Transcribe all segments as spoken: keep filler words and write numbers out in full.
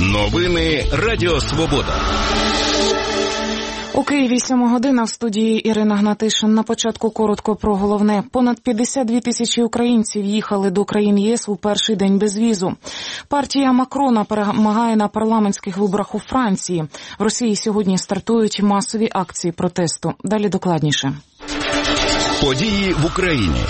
Новини Радіо Свобода. У Києві сьома година, в студії Ірина Гнатишин. На початку коротко про головне. Понад п'ятдесят дві тисячі українців їхали до країн ЄС у перший день без візу. Партія Макрона перемагає на парламентських виборах у Франції. В Росії сьогодні стартують масові акції протесту. Далі докладніше. Події в Україні.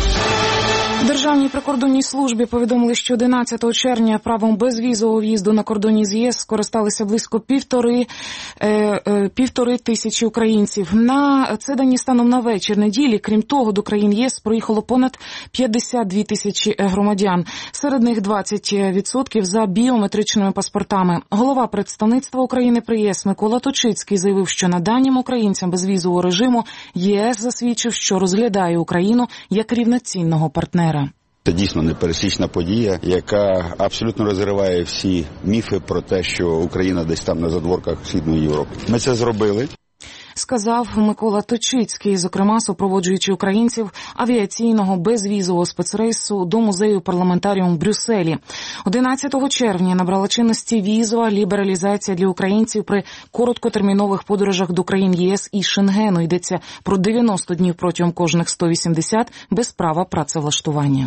В Державній прикордонній службі повідомили, що одинадцятого червня правом безвізового в'їзду на кордоні з ЄС скористалися близько півтори, е, е, півтори тисячі українців. На це дані станом на вечір неділі. Крім того, до країн ЄС проїхало понад п'ятдесят дві тисячі громадян. Серед них двадцять відсотків за біометричними паспортами. Голова представництва України при ЄС Микола Точицький заявив, що наданням українцям безвізового режиму ЄС засвідчив, що розглядає Україну як рівноцінного партнера. Це дійсно непересічна подія, яка абсолютно розриває всі міфи про те, що Україна десь там на задворках Східної Європи. Ми це зробили. Сказав Микола Точицький, зокрема супроводжуючи українців авіаційного безвізового спецрейсу до музею парламентаріум в Брюсселі. одинадцятого червня набрала чинності візова лібералізація для українців при короткотермінових подорожах до країн ЄС і Шенгену. Йдеться про дев'яносто днів протягом кожних сто вісімдесят без права працевлаштування.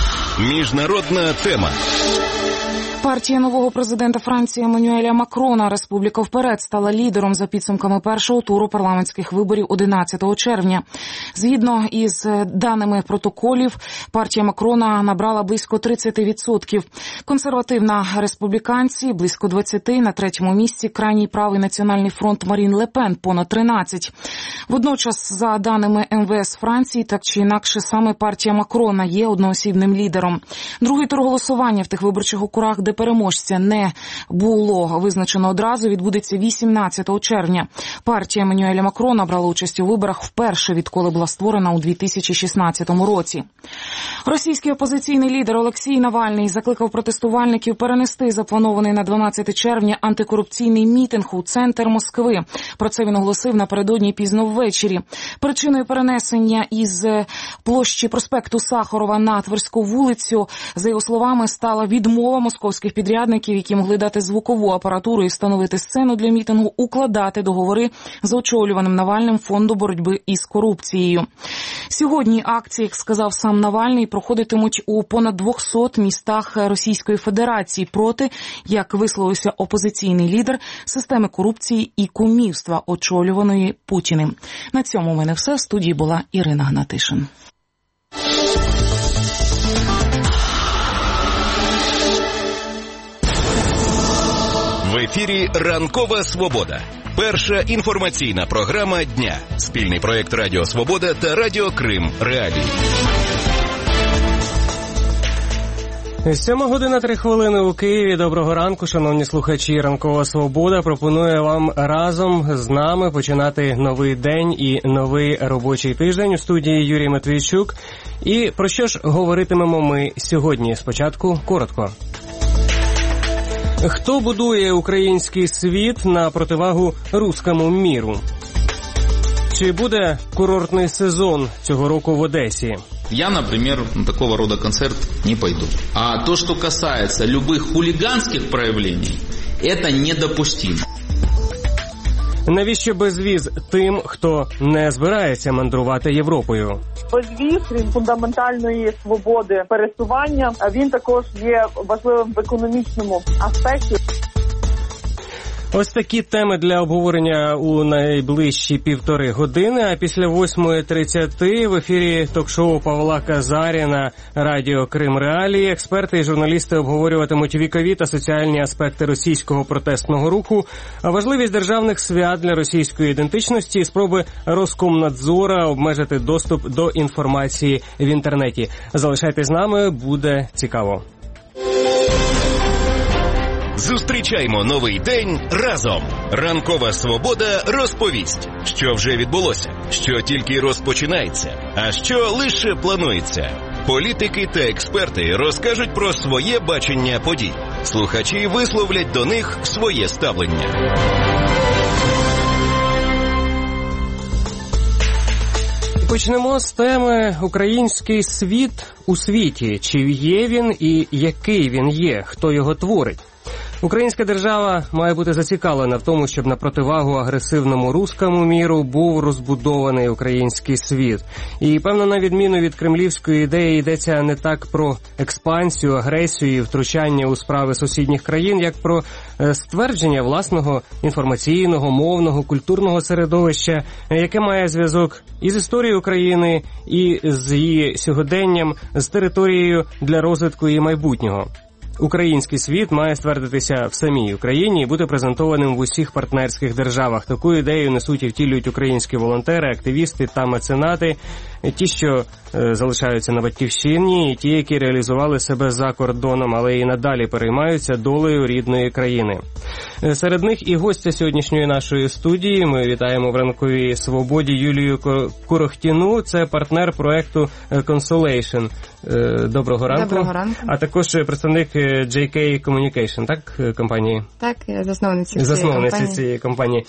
Міжнародна тема. Партія нового президента Франції Еммануеля Макрона «Республіка вперед» стала лідером за підсумками першого туру парламентських виборів одинадцятого червня. Згідно із даними протоколів, партія Макрона набрала близько тридцять відсотків. Консервативна республіканці – близько двадцять, на третьому місці крайній правий національний фронт Марін Ле Пен – понад тринадцять. Водночас, за даними ем ве ес Франції, так чи інакше саме партія Макрона є одноосібним лідером. Другий тур голосування в тих виборчих округах, де переможця не було визначено одразу, відбудеться вісімнадцятого червня. Партія Еммануеля Макрона брала участь у виборах вперше, відколи була створена у дві тисячі шістнадцятому році. Російський опозиційний лідер Олексій Навальний закликав протестувальників перенести запланований на дванадцяте червня антикорупційний мітинг у центр Москви. Про це він оголосив напередодні пізно ввечері. Причиною перенесення із площі проспекту Сахарова на Тверську вулицю, за його словами, стала відмова московських підрядників, які могли дати звукову апаратуру і встановити сцену для мітингу, укладати договори з очолюваним Навальним фонду боротьби із корупцією. Сьогодні акції, як сказав сам Навальний, проходитимуть у понад двохсот містах Російської Федерації проти, як висловився опозиційний лідер, системи корупції і кумівства, очолюваної Путіним. На цьому у мене все. В студії була Ірина Гнатишин. В ефірі «Ранкова Свобода». Перша інформаційна програма дня. Спільний проєкт Радіо Свобода та Радіо Крим Реалії. Сьома година три хвилини у Києві. Доброго ранку, шановні слухачі. «Ранкова Свобода» пропонує вам разом з нами починати новий день і новий робочий тиждень. У студії Юрій Матвійчук. І про що ж говоритимемо ми сьогодні? Спочатку коротко. Хто будує український світ на противагу руському міру? Чи буде курортний сезон цього року в Одесі? Я, например, на такого рода концерт не пойду. А то, что касается любых хулиганских проявлений, это недопустимо. Навіщо безвіз тим, хто не збирається мандрувати Європою? Безвіз, крім фундаментальної свободи пересування, він також є важливим в економічному аспекті. Ось такі теми для обговорення у найближчі півтори години, а після восьмої тридцяти в ефірі ток-шоу Павла Казаріна «Радіо Крим Реалії» експерти і журналісти обговорюватимуть вікові та соціальні аспекти російського протестного руху, а важливість державних свят для російської ідентичності і спроби Роскомнадзора обмежити доступ до інформації в інтернеті. Залишайтесь з нами, буде цікаво. Зустрічаймо новий день разом. «Ранкова Свобода» розповість, що вже відбулося, що тільки розпочинається, а що лише планується. Політики та експерти розкажуть про своє бачення подій. Слухачі висловлять до них своє ставлення. Почнемо з теми «Український світ у світі». Чи є він і який він є? Хто його творить? Українська держава має бути зацікавлена в тому, щоб на противагу агресивному руському міру був розбудований український світ. І, певно, на відміну від кремлівської ідеї, йдеться не так про експансію, агресію і втручання у справи сусідніх країн, як про ствердження власного інформаційного, мовного, культурного середовища, яке має зв'язок із історією України, і з її сьогоденням, з територією для розвитку її майбутнього. Український світ має ствердитися в самій Україні і бути презентованим в усіх партнерських державах. Таку ідею несуть і втілюють українські волонтери, активісти та меценати, ті, що е, залишаються на батьківщині, і ті, які реалізували себе за кордоном, але і надалі переймаються долею рідної країни. Е, серед них і гостя сьогоднішньої нашої студії. Ми вітаємо в ранковій свободі Юлію Курохтіну. Це партнер проекту Consolation. Е, доброго ранку. Доброго ранку. А також представник джей кей Communication, так, компанії? Так, я засновниця цієї Засновниця компанії. цієї компанії.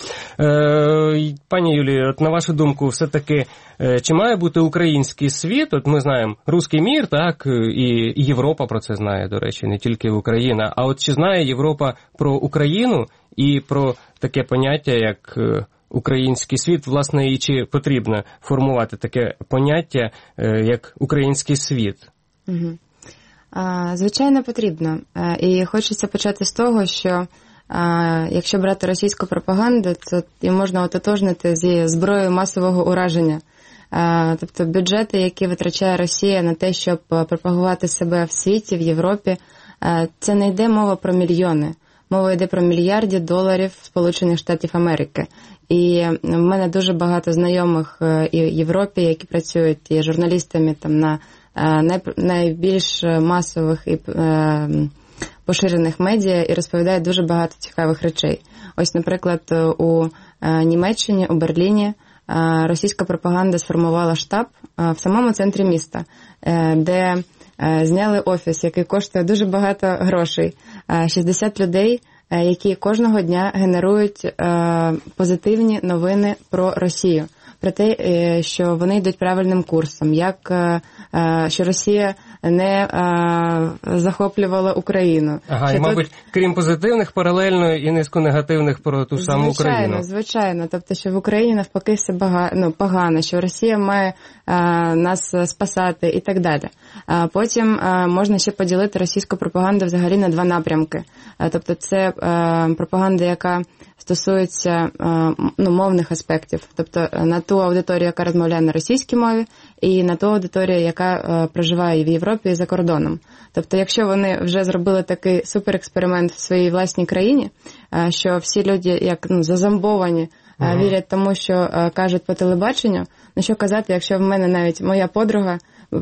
Е, пані Юлію, от на вашу думку, все-таки, е, чи має бути український світ? От ми знаємо, руський мір, так, і Європа про це знає, до речі, не тільки Україна. А от чи знає Європа про Україну і про таке поняття, як український світ, власне, і чи потрібно формувати таке поняття, е, як український світ? Угу. Звичайно, потрібно. І хочеться почати з того, що якщо брати російську пропаганду, то її можна ототожнити зі зброєю масового ураження. Тобто бюджети, які витрачає Росія на те, щоб пропагувати себе в світі, в Європі, це не йде мова про мільйони. Мова йде про мільярди доларів Сполучених Штатів Америки. І в мене дуже багато знайомих і в Європі, які працюють і журналістами там на найбільш масових і поширених медіа і розповідають дуже багато цікавих речей. Ось, наприклад, у Німеччині, у Берліні російська пропаганда сформувала штаб в самому центрі міста, де зняли офіс, який коштує дуже багато грошей. шістдесят людей, які кожного дня генерують позитивні новини про Росію. Про те, що вони йдуть правильним курсом, як що Росія не захоплювала Україну. Ага, що і, мабуть, тут... крім позитивних, паралельно і низку негативних про ту саму звичайно, Україну. Звичайно, звичайно. Тобто, що в Україні навпаки все бага... ну, погано, що Росія має а, нас спасати і так далі. А потім а, можна ще поділити російську пропаганду взагалі на два напрямки. А, тобто, це а, пропаганда, яка стосується ну, мовних аспектів, тобто на ту аудиторію, яка розмовляє на російській мові, і на ту аудиторію, яка проживає в Європі і за кордоном. Тобто, якщо вони вже зробили такий суперексперимент в своїй власній країні, що всі люди, як ну, зазомбовані, ага. вірять тому, що кажуть по телебаченню, ну що казати, якщо в мене навіть моя подруга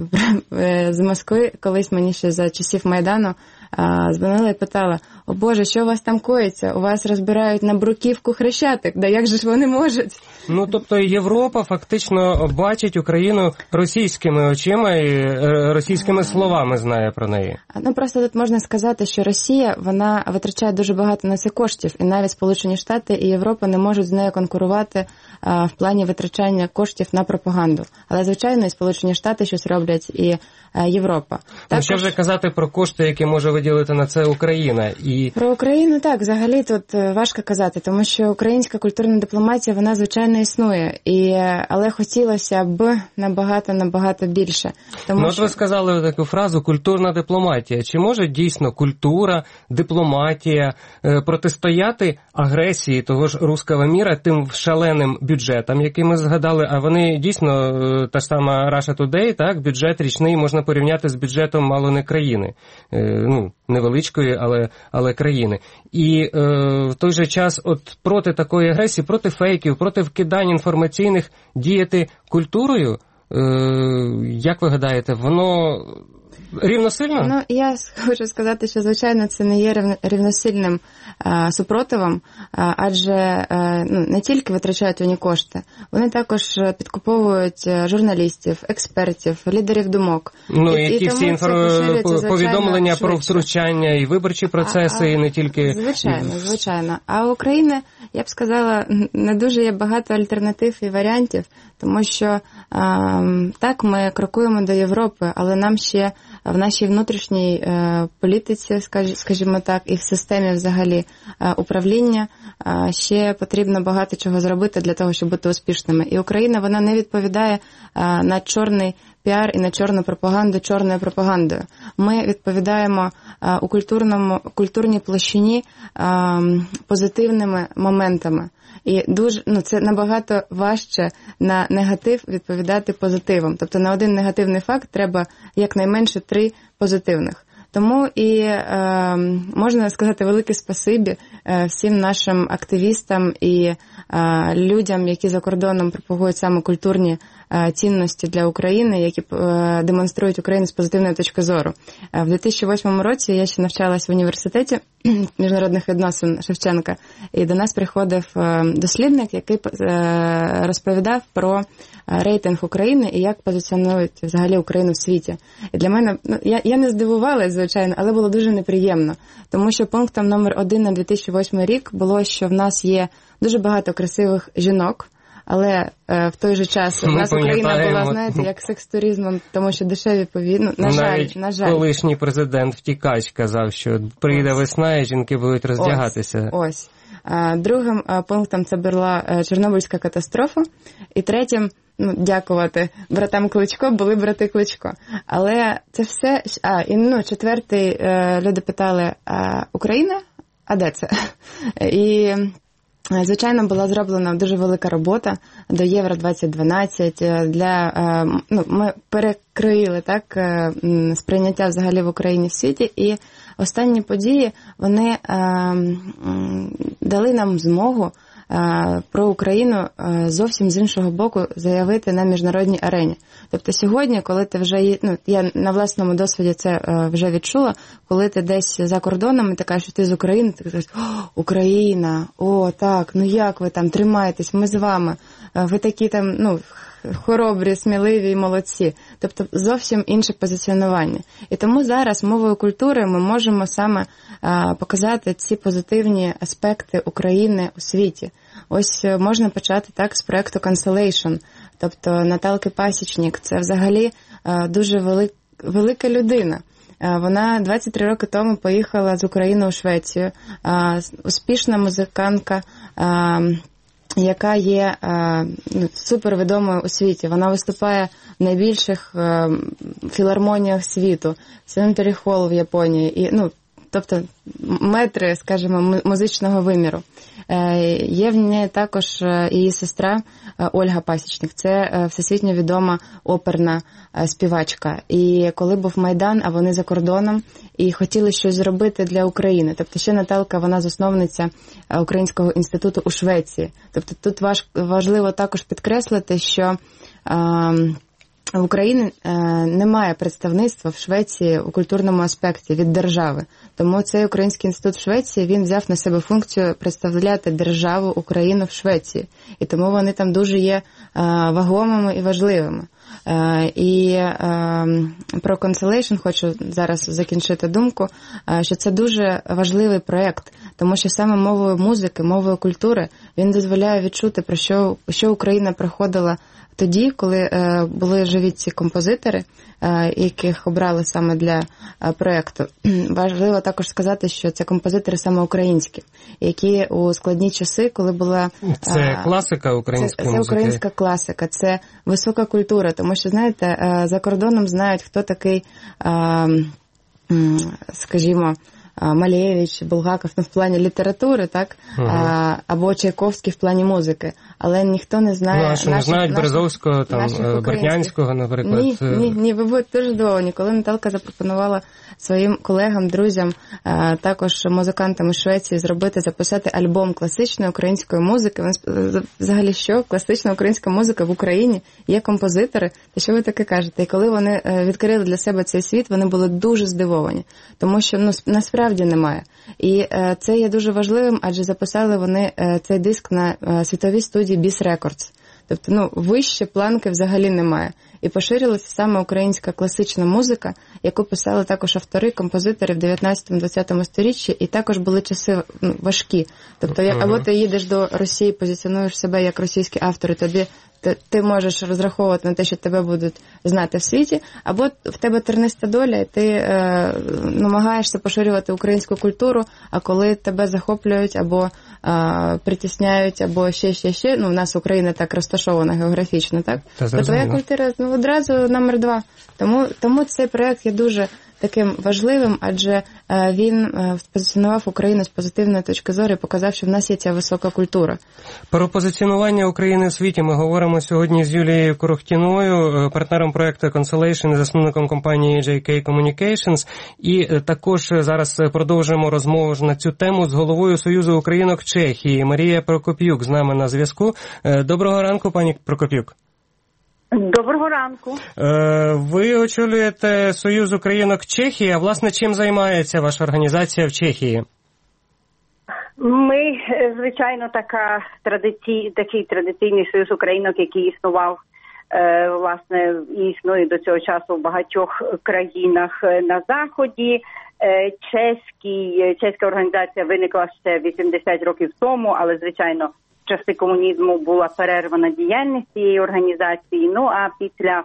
з Москви, колись мені ще за часів Майдану, дзвонила і питала: «О Боже, що у вас там коїться? У вас розбирають на бруківку Хрещатик, да як же ж вони можуть?» Ну, тобто Європа фактично бачить Україну російськими очима і російськими словами знає про неї. Ну, просто тут можна сказати, що Росія, вона витрачає дуже багато на це коштів, і навіть Сполучені Штати і Європа не можуть з нею конкурувати а, в плані витрачання коштів на пропаганду. Але, звичайно, і Сполучені Штати щось роблять, і а, Європа. Ну, що вже казати про кошти, які може виділити на це Україна? І... Про Україну, так, взагалі тут важко казати, тому що українська культурна дипломатія, вона, звичайно, існує, і, але хотілося б набагато-набагато більше. Тому, ну, що... от ви сказали таку фразу «культурна дипломатія». Чи може дійсно культура, дипломатія е, протистояти агресії того ж руського міра тим шаленим бюджетам, які ми згадали, а вони дійсно, е, та ж сама Russia Today, так, бюджет річний можна порівняти з бюджетом мало не країни, е, ну, невеличкої, але, але країни. І е, в той же час от проти такої агресії, проти фейків, проти вкидань інформаційних діяти культурою, е, як ви гадаєте, воно рівносильно? Ну, я хочу сказати, що, звичайно, це не є рівносильним а, супротивом, а, адже а, ну, не тільки витрачають вони кошти, вони також підкуповують журналістів, експертів, лідерів думок. Ну, і, які і всі інфор... повідомлення швидше. Про втручання і виборчі процеси, а, а, і не тільки... Звичайно, звичайно. А у України, я б сказала, не дуже є багато альтернатив і варіантів, тому що а, так, ми крокуємо до Європи, але нам ще в нашій внутрішній політиці, скажімо так, і в системі взагалі управління ще потрібно багато чого зробити для того, щоб бути успішними. І Україна, вона не відповідає на чорний піар і на чорну пропаганду чорною пропагандою. Ми відповідаємо у культурному, культурній площині позитивними моментами. І дуже, ну, це набагато важче на негатив відповідати позитивом. Тобто на один негативний факт треба якнайменше три позитивних. Тому і е, можна сказати велике спасибі е, всім нашим активістам і е, людям, які за кордоном пропагують саме культурні е, цінності для України, які е, демонструють Україну з позитивної точки зору. Е, в дві тисячі восьмому році я ще навчалась в університеті міжнародних відносин Шевченка, і до нас приходив е, дослідник, який е, розповідав про рейтинг України і як позиціонують взагалі Україну в світі. І для мене, ну, я, я не здивувалась, звичайно, але було дуже неприємно. Тому що пунктом номер один на дві тисячі восьмий рік було, що в нас є дуже багато красивих жінок, але е, в той же час у нас Україна була, знаєте, як секс-туризмом, тому що дешеві повідно, на жаль, навіть на жаль. Колишній президент втікач казав, що прийде ось весна і жінки будуть роздягатися. Ось, ось. А, другим а, пунктом це була Чорнобильська катастрофа. І третім, ну, дякувати братам Кличко, були брати Кличко. Але це все... А, і, ну, четвертий, е, люди питали, а Україна? А де це? І... Звичайно, була зроблена дуже велика робота до Євро двадцять дванадцять. Для, ну, ми перекроїли так сприйняття взагалі в Україні в світі, і останні події, вони дали нам змогу про Україну зовсім з іншого боку заявити на міжнародній арені. Тобто сьогодні, коли ти вже, ну, я на власному досвіді це вже відчула, коли ти десь за кордоном і ти кажеш, що ти з України, ти кажеш, о, Україна, о, так, ну як ви там, тримаєтесь, ми з вами, ви такі там, ну, хоробрі, сміливі і молодці. Тобто зовсім інше позиціонування. І тому зараз мовою культури ми можемо саме а, показати ці позитивні аспекти України у світі. Ось можна почати так з проєкту Cancellation. Тобто Наталки Пасічник – це взагалі а, дуже велик, велика людина. А, вона двадцять три роки тому поїхала з України у Швецію. А, успішна музикантка, а, яка є ну, супервідомою у світі. Вона виступає в найбільших е, філармоніях світу, Сенторі Холл в Японії, і, ну, тобто метри, скажімо, музичного виміру. Е, є в неї також її сестра Ольга Пасічник. Це всесвітньо відома оперна співачка. І коли був Майдан, а вони за кордоном, і хотіли щось зробити для України. Тобто ще Наталка, вона засновниця Українського інституту у Швеції. Тобто тут важ, важливо також підкреслити, що е, в Україні е, немає представництва в Швеції у культурному аспекті від держави. Тому цей Український інститут в Швеції, він взяв на себе функцію представляти державу Україну в Швеції. І тому вони там дуже є е, вагомими і важливими. Uh, і uh, про Cancellation хочу зараз закінчити думку, uh, що це дуже важливий проєкт, тому що саме мовою музики, мовою культури він дозволяє відчути, про що, що Україна проходила тоді, коли uh, були живі ці композитори, uh, яких обрали саме для uh, проєкту. Важливо також сказати, що це композитори саме українські, які у складні часи, коли була... Це uh, класика української це, музики? Це українська класика, це висока культура, тому що, знаєте, за кордоном знають, хто такий, скажімо, Малевич, Булгаков, ну, в плані літератури, так, uh-huh. або Чайковський в плані музики, але ніхто не знає... Ну, а що, наших, не знають наших, Березовського, там, Бердянського, наприклад? Ні, ні, ні, ви будете дуже здивовані. Коли Наталка запропонувала своїм колегам, друзям, також музикантам із Швеції зробити, записати альбом класичної української музики, вони взагалі що? Класична українська музика в Україні, є композитори, та що ви таке кажете? І коли вони відкрили для себе цей світ, вони були дуже здивовані, тому що, ну, насправді немає. І це є дуже важливим, адже записали вони цей диск на світовій студії Bis Records. Тобто, ну, вище планки взагалі немає. І поширилася саме українська класична музика, яку писали також автори, композитори в дев'ятнадцятому-двадцятому сторіччі, і також були часи, ну, важкі. Тобто, як, або ти їдеш до Росії, позиціонуєш себе як російський автор, і тобі ти, ти можеш розраховувати на те, що тебе будуть знати в світі, або в тебе терниста доля, і ти е, намагаєшся поширювати українську культуру, а коли тебе захоплюють або е, притісняють, або ще, ще, ще, ну, в нас Україна так розташована географічно, так? То твоя культура, ну, одразу номер два. Тому, тому цей проект є дуже таким важливим, адже він позиціонував Україну з позитивної точки зору і показав, що в нас є ця висока культура. Про позиціонування України у світі ми говоримо сьогодні з Юлією Корохтіною, партнером проекту Constellation і засновником компанії джей кей Communications. І також зараз продовжуємо розмову на цю тему з головою Союзу українок Чехії. Марія Прокоп'юк з нами на зв'язку. Доброго ранку, пані Прокоп'юк. Доброго ранку. Ви очолюєте Союз українок Чехії, а власне чим займається ваша організація в Чехії? Ми, звичайно, така традицій, такий традиційний Союз українок, який існував, власне, і існує до цього часу в багатьох країнах на Заході. Чеський, чеська організація виникла ще вісімдесят років тому, але, звичайно, в часи комунізму була перервана діяльність цієї організації. Ну, а після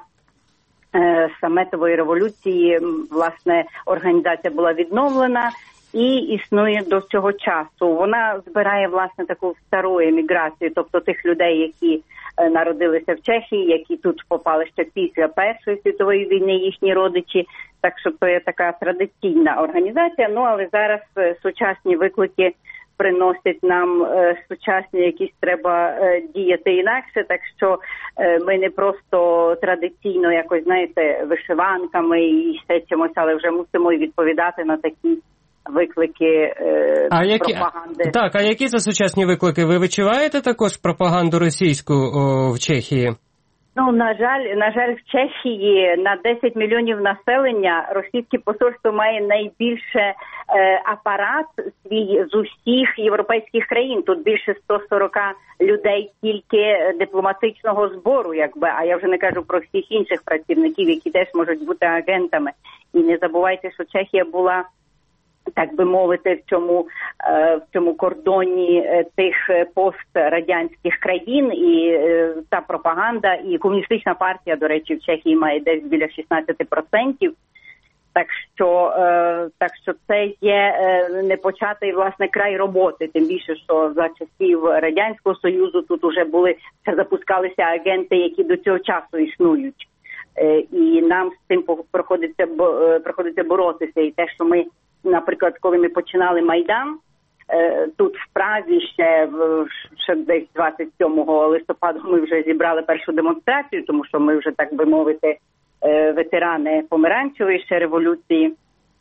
е, Саметової революції, власне, організація була відновлена і існує до цього часу. Вона збирає, власне, таку стару еміграцію, тобто тих людей, які е, народилися в Чехії, які тут попали ще після Першої світової війни, їхні родичі. Так що це є така традиційна організація. Ну, але зараз е, сучасні виклики приносять нам е, сучасні, якісь треба е, діяти інакше, так що е, ми не просто традиційно якось, знаєте, вишиванками і ще чимось, але вже мусимо відповідати на такі виклики е, а які, пропаганди. Так, а які це сучасні виклики? Ви відчуваєте також пропаганду російську о, в Чехії? Ну, на жаль, на жаль, в Чехії на десять мільйонів населення російське посольство має найбільше е, апарат свій з усіх європейських країн. Тут більше сто сорок людей тільки дипломатичного збору, якби, а я вже не кажу про всіх інших працівників, які теж можуть бути агентами. І не забувайте, що Чехія була, так би мовити, в цьому, в цьому кордоні тих пострадянських країн, і та пропаганда, і комуністична партія, до речі, в Чехії має десь біля шістнадцять відсотків. Так що, так що це є непочатий, власне, край роботи, тим більше, що за часів Радянського Союзу тут уже були, запускалися агенти, які до цього часу існують. І нам з цим приходиться, приходиться боротися. І те, що ми, наприклад, коли ми починали Майдан, тут в Празі ще, ще десь двадцять сьомого листопада ми вже зібрали першу демонстрацію, тому що ми вже, так би мовити, ветерани помаранчевої ще революції.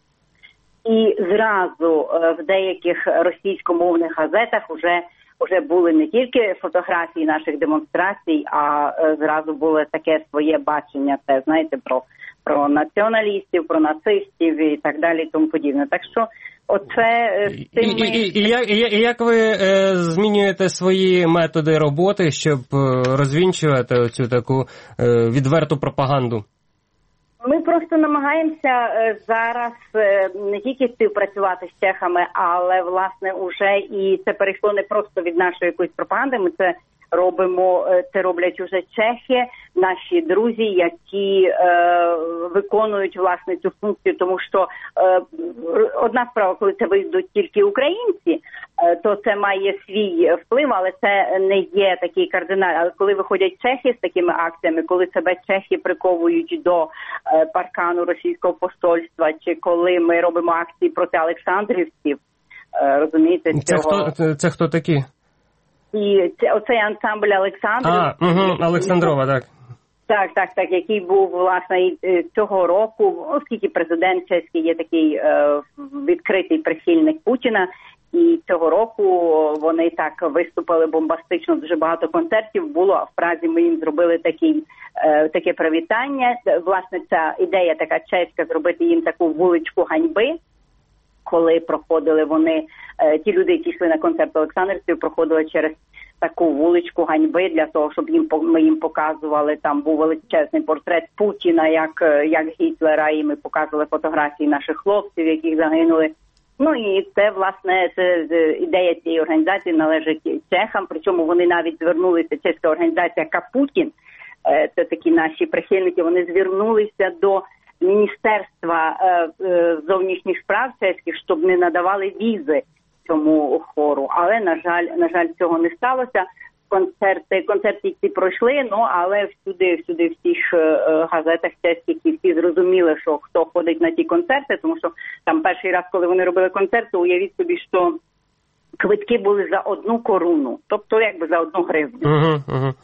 І зразу в деяких російськомовних газетах вже, вже були не тільки фотографії наших демонстрацій, а зразу було таке своє бачення, це, знаєте, про, про націоналістів, про нацистів і так далі і тому подібне. Так що оце... з цим ми... і, і, і, як, і, і як ви е, змінюєте свої методи роботи, щоб е, розвінчувати оцю таку е, відверту пропаганду? Ми просто намагаємося е, зараз е, не тільки співпрацювати з чехами, але, власне, уже і це перейшло не просто від нашої якоїсь пропаганди, ми це робимо, це роблять уже чехи, наші друзі, які е, виконують, власне, цю функцію, тому що е, одна справа, коли це вийдуть тільки українці, е, то це має свій вплив, але це не є такий кардинал. Але коли виходять чехи з такими акціями, коли себе чехи приковують до е, паркану російського посольства, чи коли ми робимо акції проти олександрівців, е, розумієте, це цього... Хто, це, це хто такі? І це, оцей ансамбль Олександрів. А, угу, Олександрова, так. Так, так, так, який був, власне, і цього року, оскільки президент чеський є такий е, відкритий прихильник Путіна, і цього року вони так виступили бомбастично, дуже багато концертів було, а в Празі ми їм зробили такий, е, таке привітання. Власне, ця ідея така чеська, зробити їм таку вуличку ганьби, коли проходили вони, е, ті люди, які йшли на концерт олександрівців, проходили через таку вуличку ганьби для того, щоб їм ми їм показували, там був величезний портрет Путіна, як, як Гітлера, і ми показували фотографії наших хлопців, яких загинули Ну і це, власне, це ідея цієї організації належить чехам, причому вони навіть звернулися, чеська організація Капутін, це такі наші прихильники, вони звернулися до Міністерства зовнішніх справ чеських, щоб не надавали візи цьому хору. Але, на жаль, на жаль, цього не сталося. Концерти, концерти ці пройшли, ну, але всюди, всюди в всіх е, газетах чеських і всі зрозуміли, що хто ходить на ті концерти, тому що там перший раз, коли вони робили концерти, уявіть собі, що квитки були за одну коруну, тобто якби за одну гривню. Угу, угу.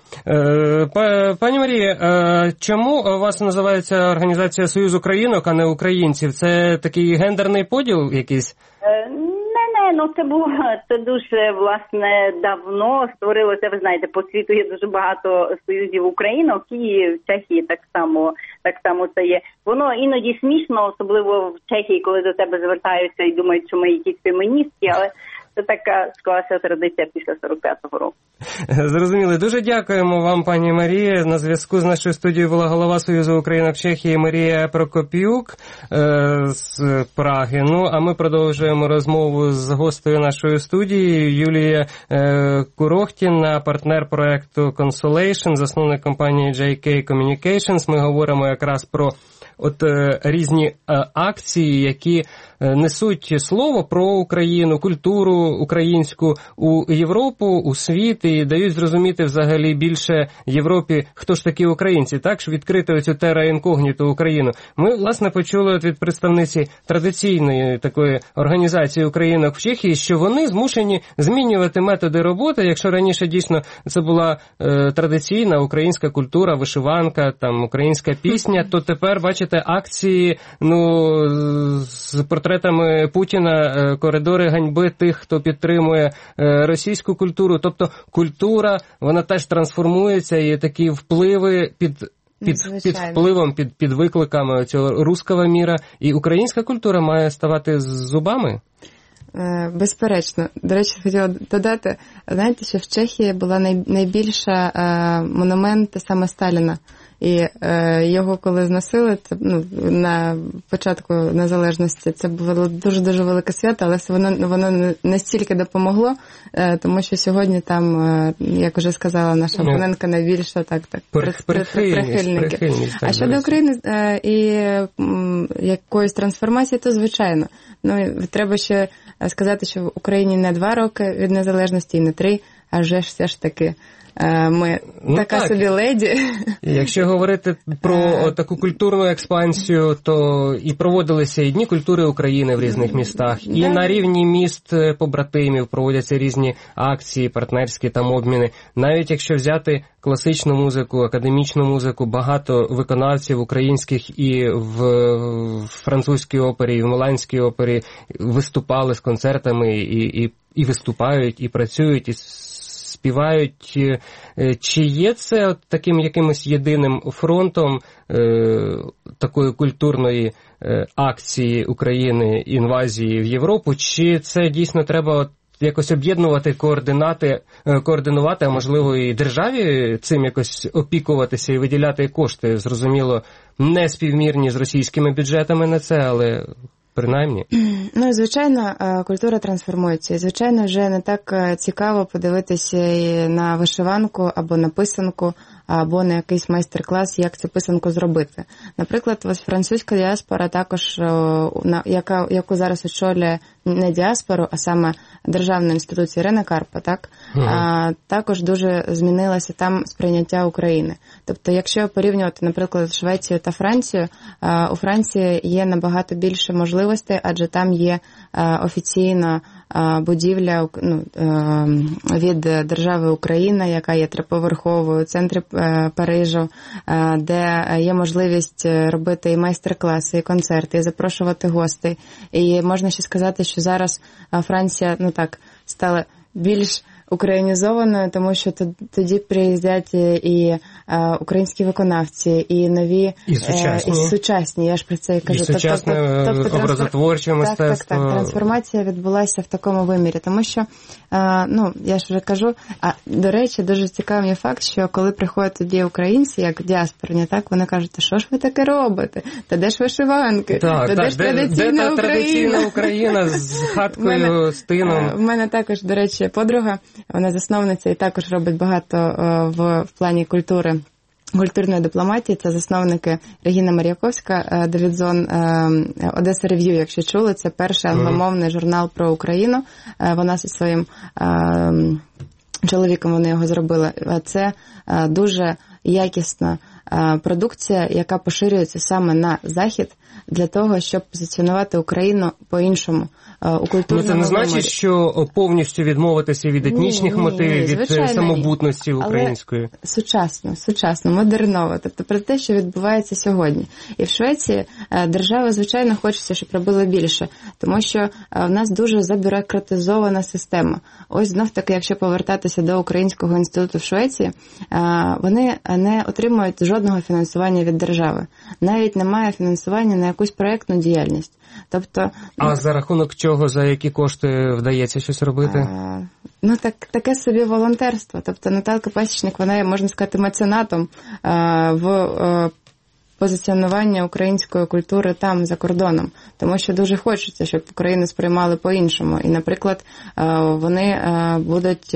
Е, пані Марія, е, чому у вас називається організація «Союз українок», а не українців? Це такий гендерний поділ якийсь? Е, Не, ну це було, це дуже, власне, давно створилося, ви знаєте, по світу є дуже багато союзів українок, і в Чехії так само, так само це є. Воно іноді смішно, особливо в Чехії, коли до тебе звертаються і думають, що ми якісь феміністки, але це така склалася традиція після сорок п'ятого року. Зрозуміли. Дуже дякуємо вам, пані Марія. На зв'язку з нашою студією була голова Союзу українок Чехії Марія Прокоп'юк е, з Праги. Ну, а ми продовжуємо розмову з гостею нашої студії Юлія е, Курохтіна, партнер проекту Consolation, засновник компанії джей кей Communications. Ми говоримо якраз про от е, різні е, акції, які е, несуть слово про Україну, культуру українську у Європу, у світ і дають зрозуміти взагалі більше Європі, хто ж такі українці, так, щоб відкрити оцю терра інкогніто Україну. Ми, власне, почули от від представниці традиційної такої організації українок в Чехії, що вони змушені змінювати методи роботи. Якщо раніше дійсно це була е, традиційна українська культура, вишиванка, там українська пісня, то тепер, бачите, акції, ну, з портретами Путіна, коридори ганьби тих, хто підтримує російську культуру. Тобто культура, вона теж трансформується, і такі впливи під під, під впливом, під, під викликами цього руського міра. І українська культура має ставати з зубами? Безперечно. До речі, хотіла додати, знаєте, що в Чехії була най, найбільша е, монумент саме Сталіна. І е, його коли зносили, це, ну, на початку незалежності, це було дуже-дуже велике свято, але воно, воно не стільки допомогло, е, тому що сьогодні там, е, як вже сказала наша опонентка, найбільша так, так, прихильники. А щодо України е, і м, якоїсь трансформації, то звичайно. Ну, треба ще сказати, що в Україні не два роки від незалежності, і не три, а вже ж все ж таки ми ну, така так. собі леді. Якщо говорити про таку культурну експансію, то і проводилися і Дні культури України в різних містах, і да. на рівні міст побратимів проводяться різні акції, партнерські там обміни. Навіть якщо взяти класичну музику, академічну музику, багато виконавців українських і в французькій опері, і в міланській опері виступали з концертами, і, і, і виступають, і працюють, і співають. Чи є це таким якимось єдиним фронтом е, такої культурної е, акції України, інвазії в Європу, чи це дійсно треба якось об'єднувати, координати, координувати, а можливо і державі цим якось опікуватися і виділяти кошти, зрозуміло, не співмірні з російськими бюджетами на це, але принаймні? Ну, звичайно, культура трансформується. І, звичайно, вже не так цікаво подивитися на вишиванку або на писанку, або на якийсь майстер-клас, як цю писанку зробити. Наприклад, ось французька діаспора також, яка, яку зараз очолює не діаспору, а саме державна інституція Рене Карпа, так? Угу. А, також дуже змінилося там сприйняття України. Тобто, якщо порівнювати, наприклад, Швецію та Францію, а, у Франції є набагато більше можливостей, адже там є а, офіційна а, будівля ну, а, від держави Україна, яка є триповерховою, у центрі а, Парижу, а, де є можливість робити і майстер-класи, і концерти, і запрошувати гостей. І можна ще сказати, що зараз Франція, ну так, стала більш українізованою, тому що тоді приїздять і е, українські виконавці, і нові, і сучасні. Е, і сучасні, я ж про це і кажу. І сучасне тобто, тобто, образотворче мистецтво. Так, так, так, трансформація відбулася в такому вимірі, тому що, е, ну, я ж вже кажу, а, до речі, дуже цікавий факт, що коли приходять тоді українці, як діаспорні, так, вони кажуть, що ж ви таке робите? Та де ж вишиванки? Так, Та так, де ж де, традиційна де та Україна? традиційна Україна з хаткою, мене, з тином? У мене також, до речі, подруга, вона засновниця і також робить багато в, в плані культури, культурної дипломатії. Це засновники Регіна Мар'яковська, Давід Зон, Одеса Рев'ю, якщо чули. Це перший англомовний журнал про Україну. Вона зі своїм чоловіком, вони його зробили. Це дуже якісна продукція, яка поширюється саме на Захід, для того, щоб позиціонувати Україну по-іншому у культурному. Ну, це не значить, вимірі. Що повністю відмовитися від етнічних ні, мотивів, ні, від самобутності ні. української. Але сучасно, сучасно, модерново. Тобто про те, що відбувається сьогодні. І в Швеції держава, звичайно, хочеться, щоб робила більше, тому що в нас дуже забюрократизована система. Ось знов-таки, якщо повертатися до Українського інституту в Швеції, вони не отримують жодного фінансування від держави. Навіть немає фінансування на якусь проєктну діяльність. Тобто, а за рахунок чого, за які кошти вдається щось робити? А, ну, так, таке собі волонтерство. Тобто Наталка Пасічник, вона є, можна сказати, меценатом а, в а, позиціонування української культури там, за кордоном. Тому що дуже хочеться, щоб Україну сприймали по-іншому. І, наприклад, вони будуть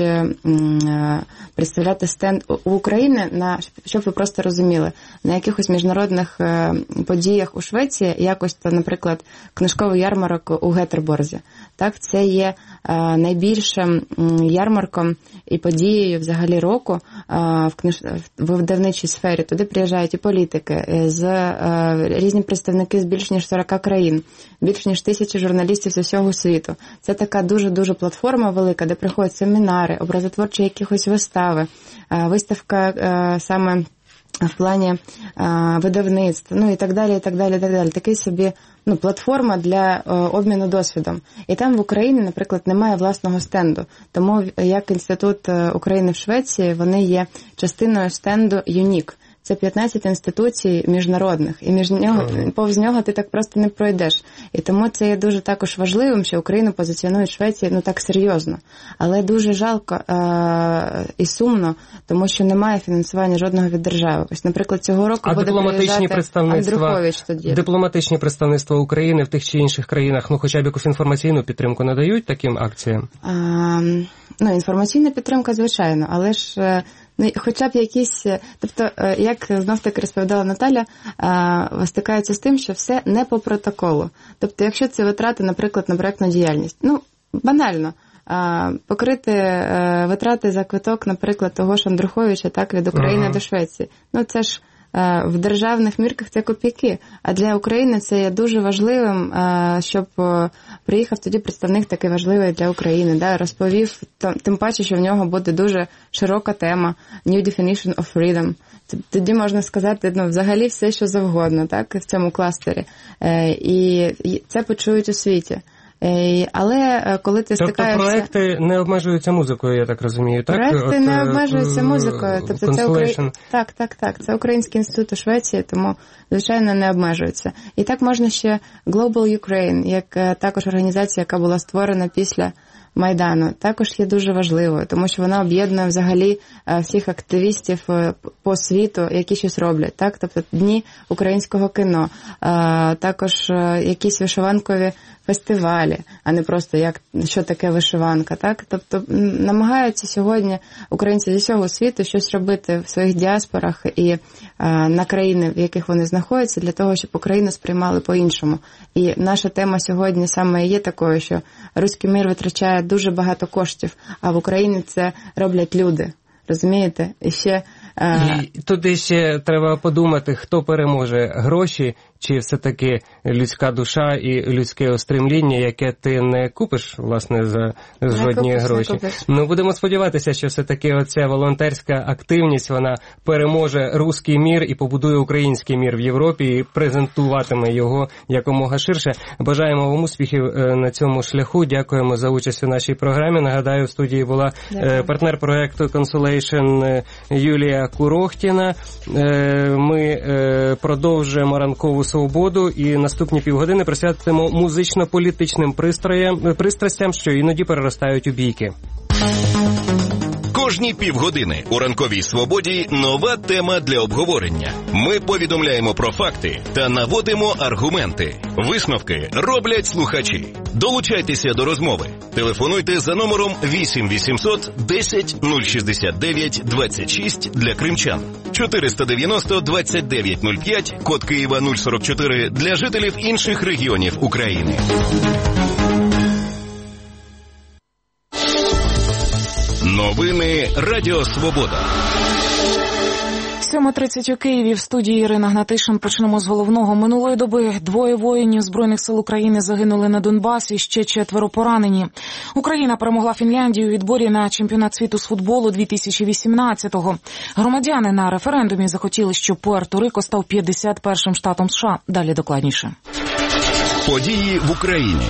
представляти стенд у Україні, на, щоб ви просто розуміли, на якихось міжнародних подіях у Швеції, якось, то, наприклад, книжковий ярмарок у Гетерборзі. Так, це є найбільшим ярмарком і подією взагалі року в, книж... в видавничій сфері. Туди приїжджають і політики, з різні представники з більш ніж сорока країн, більш ніж тисячі журналістів з усього світу. Це така дуже-дуже платформа велика, де приходять семінари, образотворчі якихось вистави, виставка саме в плані видавництв, ну і так далі, і так далі, і так далі. Такий собі, ну, платформа для обміну досвідом. І там в Україні, наприклад, немає власного стенду. Тому як Інститут України в Швеції, вони є частиною стенду «Юнік». Це п'ятнадцять інституцій міжнародних, і між нього, повз нього ти так просто не пройдеш. І тому це є дуже також важливим, що Україну позиціонують в Швеції, ну, так серйозно. Але дуже жалко е- і сумно, тому що немає фінансування жодного від держави. Ось, наприклад, цього року а буде приїжджати Андрухович тоді. Дипломатичні представництва України в тих чи інших країнах, ну, хоча б якусь інформаційну підтримку надають таким акціям? А, ну, інформаційна підтримка, звичайно, але ж... Ну, хоча б якісь, тобто, як знов-таки розповідала Наталя, стикаються з тим, що все не по протоколу. Тобто, якщо це витрати, наприклад, на проєктну діяльність, ну, банально, покрити витрати за квиток, наприклад, того ж Андруховича, так, від України ага. до Швеції, ну, це ж в державних мірках це копійки, а для України це є дуже важливим, щоб приїхав тоді представник такий важливий для України, да, розповів, тим паче, що в нього буде дуже широка тема New Definition of Freedom. Тоді можна сказати, ну, взагалі все, що завгодно, так, в цьому кластері. І це почують у світі. Але коли ти тобто стикаєшся... Тобто проекти не обмежуються музикою, я так розумію, так? Проекти От, не обмежуються музикою. Тобто це Украї... Так, так, так. Це Український інститут у Швеції, тому, звичайно, не обмежуються. І так можна ще Global Ukraine, як також організація, яка була створена після Майдану, також є дуже важливою, тому що вона об'єднує взагалі всіх активістів по світу, які щось роблять, так? Тобто дні українського кіно, також якісь вишиванкові фестивалі, а не просто як, що таке вишиванка, так? Тобто намагаються сьогодні українці зі всього світу щось робити в своїх діаспорах і на країни, в яких вони знаходяться, для того, щоб Україну сприймали по-іншому. І наша тема сьогодні саме є такою, що руський мир витрачає дуже багато коштів, а в Україні це роблять люди. Розумієте? І ще... І туди ще треба подумати, хто переможе, гроші чи все-таки людська душа і людське устремління, яке ти не купиш, власне, за жодні купиш, гроші. Ну, будемо сподіватися, що все-таки оця волонтерська активність, вона переможе руський мір і побудує український мір в Європі і презентуватиме його якомога ширше. Бажаємо вам успіхів на цьому шляху. Дякуємо за участь у нашій програмі. Нагадаю, в студії була Дякую. партнер проекту Consolation Юлія Курохтіна. Ми продовжуємо ранкову свободу і наступні півгодини присвятимо музично-політичним пристрастям, що іноді переростають у бійки. Кожні півгодини у ранковій свободі нова тема для обговорення. Ми повідомляємо про факти та наводимо аргументи. Висновки роблять слухачі. Долучайтеся до розмови. Телефонуйте за номером вісім вісімсот десять нуль шістдесят дев'ять двадцять шість для кримчан. чотириста дев'яносто двадцять дев'ять нуль п'ять, код Києва нуль сорок чотири для жителів інших регіонів України. Новини Радіо Свобода. сьома тридцять у Києві. В студії Ірина Гнатишин. Почнемо з головного. Минулої доби двоє воїнів Збройних сил України загинули на Донбасі, ще четверо поранені. Україна перемогла Фінляндію у відборі на чемпіонат світу з футболу дві тисячі вісімнадцятого. Громадяни на референдумі захотіли, щоб Пуерто-Рико став п'ятдесят першим штатом США. Далі докладніше. Події в Україні.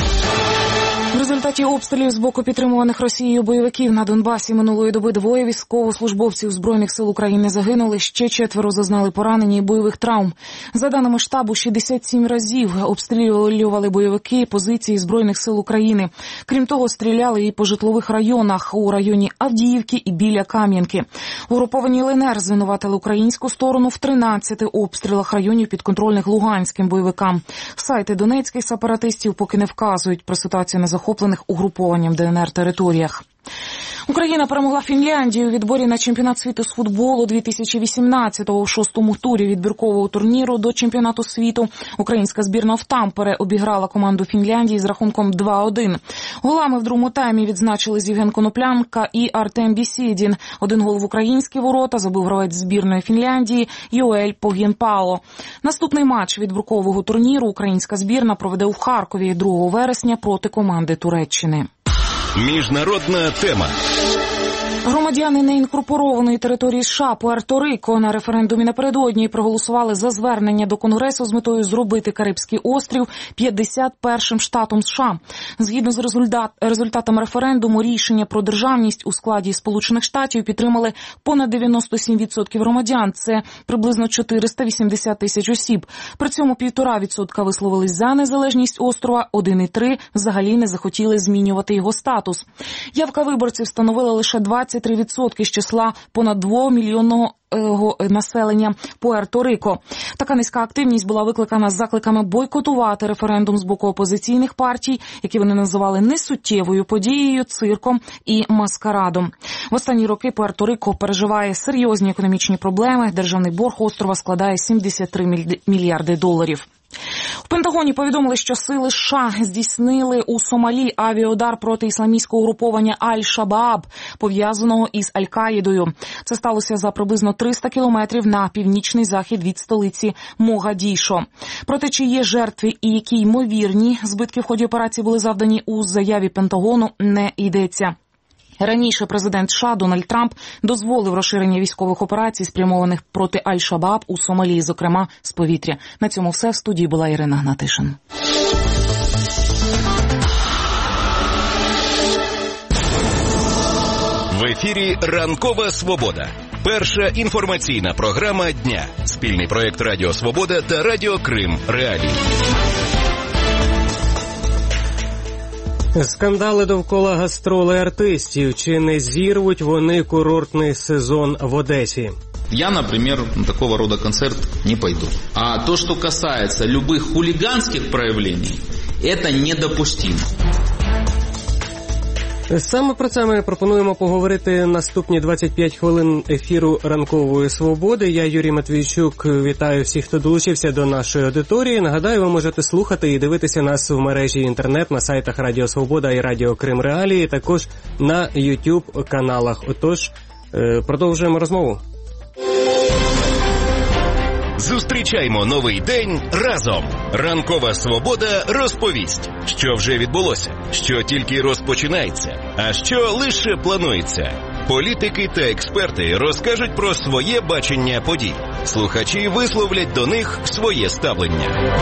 В результаті обстрілів з боку підтримуваних Росією бойовиків на Донбасі минулої доби двоє військовослужбовців Збройних сил України загинули, ще четверо зазнали поранені і бойових травм. За даними штабу, шістдесят сім разів обстрілювали бойовики позиції Збройних сил України. Крім того, стріляли і по житлових районах у районі Авдіївки і біля Кам'янки. Угруповані ЛНР звинуватили українську сторону в тринадцяти обстрілах районів підконтрольних луганським бойовикам. Сайти донецьких сепаратистів поки не вказують про ситуацію на захоплених угрупованням ДНР територіях. Україна перемогла Фінляндію у відборі на чемпіонат світу з футболу дві тисячі вісімнадцятого у шостому турі відбіркового турніру до чемпіонату світу. Українська збірна в Тампере обіграла команду Фінляндії з рахунком два один. Голами в другому таймі відзначили Євген Коноплянка і Артем Бісєдін. Один гол в українські ворота забив гравець збірної Фінляндії Йоель Погєнпао. Наступний матч відбіркового турніру українська збірна проведе у Харкові другого вересня проти команди Туреччини. Міжнародна тема. Громадяни неінкорпорованої території США Пуерто-Рико на референдумі напередодні проголосували за звернення до Конгресу з метою зробити Карибський острів п'ятдесят першим штатом США. Згідно з результат, результатами референдуму, рішення про державність у складі Сполучених Штатів підтримали понад дев'яносто сім відсотків громадян. Це приблизно чотириста вісімдесят тисяч осіб. При цьому півтора відсотка висловились за незалежність острова, один і три взагалі не захотіли змінювати його статус. Явка виборців становила лише двадцять три відсотки з числа понад двомільйонного населення Пуерто-Рико. Така низька активність була викликана закликами бойкотувати референдум з боку опозиційних партій, які вони називали несуттєвою подією, цирком і маскарадом. В останні роки Пуерто-Рико переживає серйозні економічні проблеми. Державний борг острова складає сімдесят три мільярди доларів. В Пентагоні повідомили, що сили США здійснили у Сомалі авіаудар проти ісламістського угруповання Аль-Шабааб, пов'язаного із Аль-Каїдою. Це сталося за приблизно триста кілометрів на північний захід від столиці Могадішо. Проте чи є жертви і які ймовірні збитки в ході операції були завдані, у заяві Пентагону не йдеться. Раніше президент США Дональд Трамп дозволив розширення військових операцій, спрямованих проти Аль-Шабааб у Сомалі, зокрема з повітря. На цьому все. В студії була Ірина Гнатишин. В ефірі «Ранкова свобода». Перша інформаційна програма дня. Спільний проєкт Радіо Свобода та Радіо Крим Реалії. Скандали довкола гастролей артистів. Чи не зірвуть вони курортний сезон в Одесі? Я, например, на такого рода концерт не пойду. А то, что касается любых хулиганских проявлений, это недопустимо. Саме про це ми пропонуємо поговорити наступні двадцять п'ять хвилин ефіру «Ранкової свободи». Я, Юрій Матвійчук, вітаю всіх, хто долучився до нашої аудиторії. Нагадаю, ви можете слухати і дивитися нас в мережі інтернет на сайтах Радіо Свобода і Радіо Крим Реалії, також на YouTube-каналах. Отож, продовжуємо розмову. Зустрічаймо новий день разом. Ранкова свобода розповість, що вже відбулося, що тільки розпочинається, а що лише планується. Політики та експерти розкажуть про своє бачення подій. Слухачі висловлять до них своє ставлення.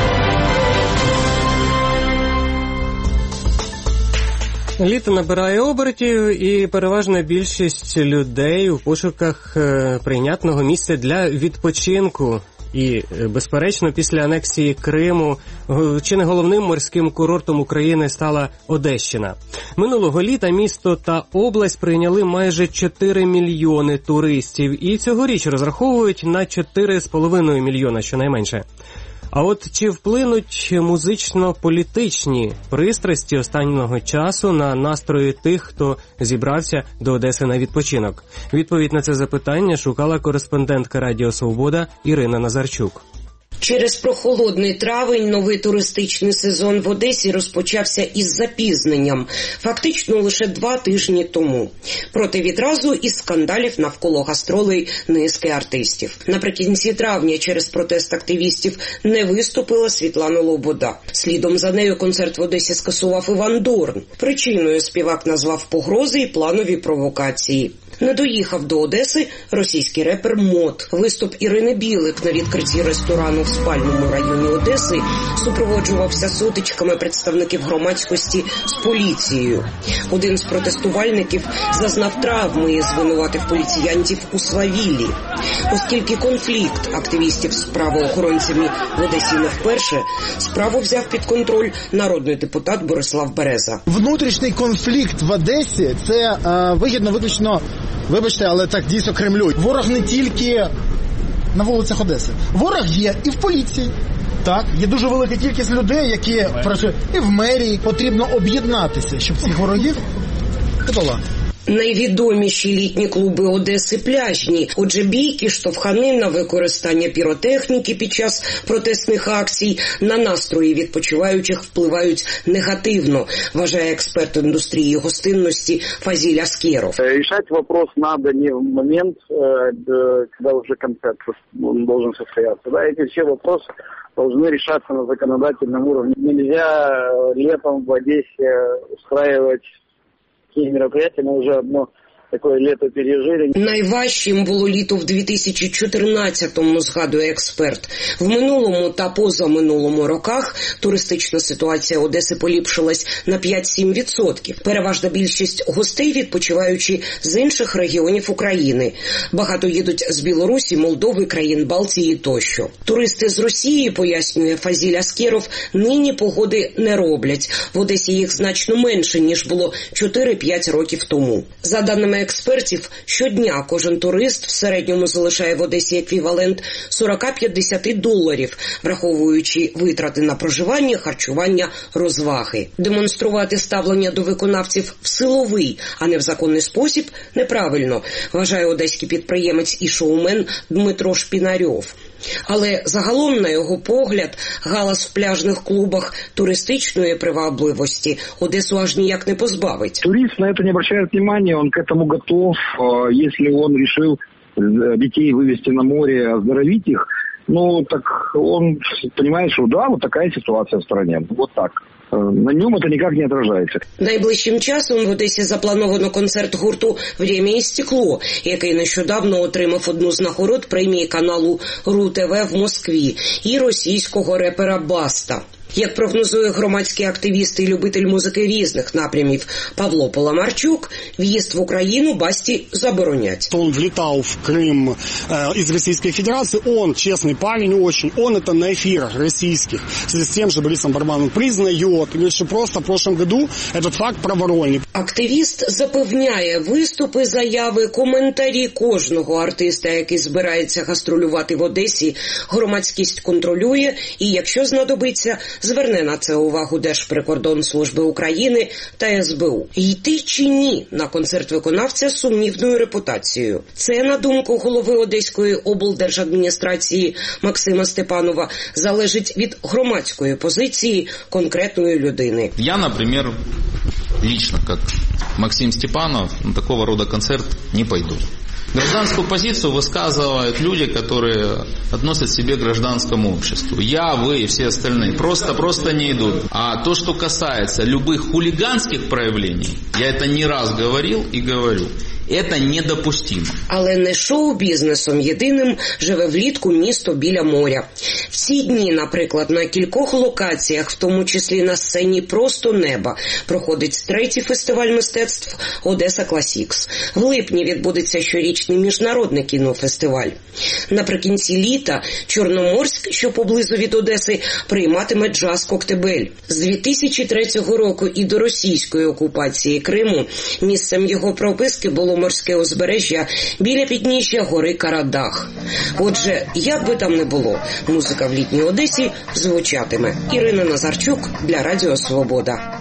Літо набирає обертів, і переважна більшість людей у пошуках прийнятного місця для відпочинку. І, безперечно, після анексії Криму чи не головним морським курортом України стала Одещина. Минулого літа місто та область прийняли майже чотири мільйони туристів, і цьогоріч розраховують на чотири з половиною мільйона щонайменше. А от чи вплинуть музично-політичні пристрасті останнього часу на настрої тих, хто зібрався до Одеси на відпочинок? Відповідь на це запитання шукала кореспондентка Радіо Свобода Ірина Назарчук. Через прохолодний травень новий туристичний сезон в Одесі розпочався із запізненням, фактично лише два тижні тому. Проте відразу із скандалів навколо гастролей низки артистів. Наприкінці травня через протест активістів не виступила Світлана Лобода. Слідом за нею концерт в Одесі скасував Іван Дорн. Причиною співак назвав погрози і планові провокації. Не доїхав до Одеси російський репер МОД. Виступ Ірини Білик на відкритті ресторану в спальному районі Одеси супроводжувався сутичками представників громадськості з поліцією. Один з протестувальників зазнав травми і звинуватив поліціянтів у свавіллі. Оскільки конфлікт активістів з правоохоронцями в Одесі не вперше, справу взяв під контроль народний депутат Борислав Береза. Внутрішній конфлікт в Одесі – це е, вигідно виключно, вибачте, але так дійсно Кремлю. Ворог не тільки на вулицях Одеси. Ворог є і в поліції. Так, є дуже велика кількість людей, які працюють і в мерії. Потрібно об'єднатися, щоб цих ворогів подолати. Найвідоміші літні клуби Одеси – пляжні. Отже, бійки, штовханина, використання піротехніки під час протестних акцій на настрої відпочиваючих впливають негативно, вважає експерт індустрії гостинності Фазіль Аскеров. Решать вопрос надо не в момент, когда уже концерт должен состояться. Да, эти все вопросы должны решаться на законодательном уровне. Нельзя летом в Одессе устраивать такі мероприятия, ми вже одно таке літо пережили. Найважчим було літо в дві тисячі чотирнадцятому, згадує експерт. В минулому та позаминулому роках туристична ситуація Одеси поліпшилась на п'ять-сім відсотків. Переважна більшість гостей відпочиваючи з інших регіонів України. Багато їдуть з Білорусі, Молдови, країн Балтії тощо. Туристи з Росії, пояснює Фазіль Аскеров, нині погоди не роблять. В Одесі їх значно менше, ніж було чотири-п'ять років тому. За даними експертів, щодня кожен турист в середньому залишає в Одесі еквівалент сорок-п'ятдесят доларів, враховуючи витрати на проживання, харчування, розваги. Демонструвати ставлення до виконавців в силовий, а не в законний спосіб неправильно, вважає одеський підприємець і шоумен Дмитро Шпінарьов. Але загалом, на його погляд, галас в пляжних клубах туристичної привабливості Одесу аж ніяк не позбавить. Турист на це не звертає увагу, він к этому готов, якщо він вирішив дітей вивезти на море, оздоровити їх, ну так він розуміє, що да, вот така ситуація в країні, вот так. На ньому це ніяк не відображається. Найближчим часом в Одесі заплановано концерт гурту «Время і стекло», який нещодавно отримав одну з нагород премії каналу РУ-ТВ в Москві, і російського репера Баста. Як прогнозує громадський активіст і любитель музики різних напрямів Павло Поломарчук, в'їзд в Україну Басті заборонять. Он влетал в Крым э, из Российской Федерации, он честный парень очень, он это на эфирах российских, с тем же Борисом Барбаном признает, или что просто в прошлом году этот факт праворульный. Активіст запевняє, виступи, заяви, коментарі кожного артиста, який збирається гастролювати в Одесі, громадськість контролює і, якщо знадобиться, зверне на це увагу Держприкордонслужби України та ес бе у. Йти чи ні на концерт виконавця з сумнівною репутацією. Це, на думку голови Одеської облдержадміністрації Максима Степанова, залежить від громадської позиції конкретної людини. Я, наприклад, лично, як Максим Степанов, на такого роду концерт не пойду. Гражданскую позицию высказывают люди, которые относят себя к гражданскому обществу. Я, вы и все остальные просто, просто не идут. А то, что касается любых хулиганских проявлений, я это не раз говорил и говорю, це недопустимо. Але не шоу-бізнесом єдиним живе влітку місто біля моря. В ці дні, наприклад, на кількох локаціях, в тому числі на сцені «Просто неба», проходить третій фестиваль мистецтв «Одеса Класікс». В липні відбудеться щорічний міжнародний кінофестиваль. Наприкінці літа Чорноморськ, що поблизу від Одеси, прийматиме джаз «Коктебель». З дві тисячі третього року і до російської окупації Криму місцем його прописки було морське узбережжя біля підніжжя гори Карадах. Отже, як би там не було, музика в літній Одесі звучатиме. Ірина Назарчук для Радіо Свобода.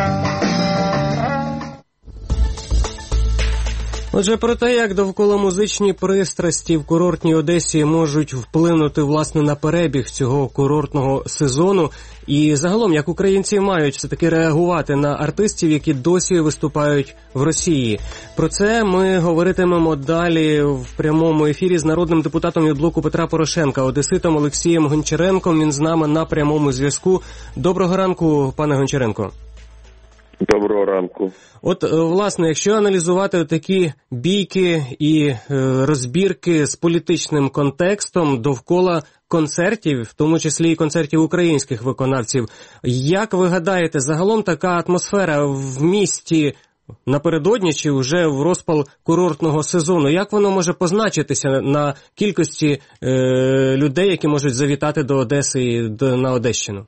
Отже, про те, як довкола музичні пристрасті в курортній Одесі можуть вплинути, власне, на перебіг цього курортного сезону, і загалом, як українці мають все-таки реагувати на артистів, які досі виступають в Росії. Про це ми говоритимемо далі в прямому ефірі з народним депутатом від блоку Петра Порошенка, одеситом Олексієм Гончаренком. Він з нами на прямому зв'язку. Доброго ранку, пане Гончаренко. Доброго ранку. От, власне, якщо аналізувати такі бійки і розбірки з політичним контекстом довкола концертів, в тому числі і концертів українських виконавців, як ви гадаєте, загалом така атмосфера в місті напередодні чи вже в розпал курортного сезону, як воно може позначитися на кількості е, людей, які можуть завітати до Одеси і до, на Одещину?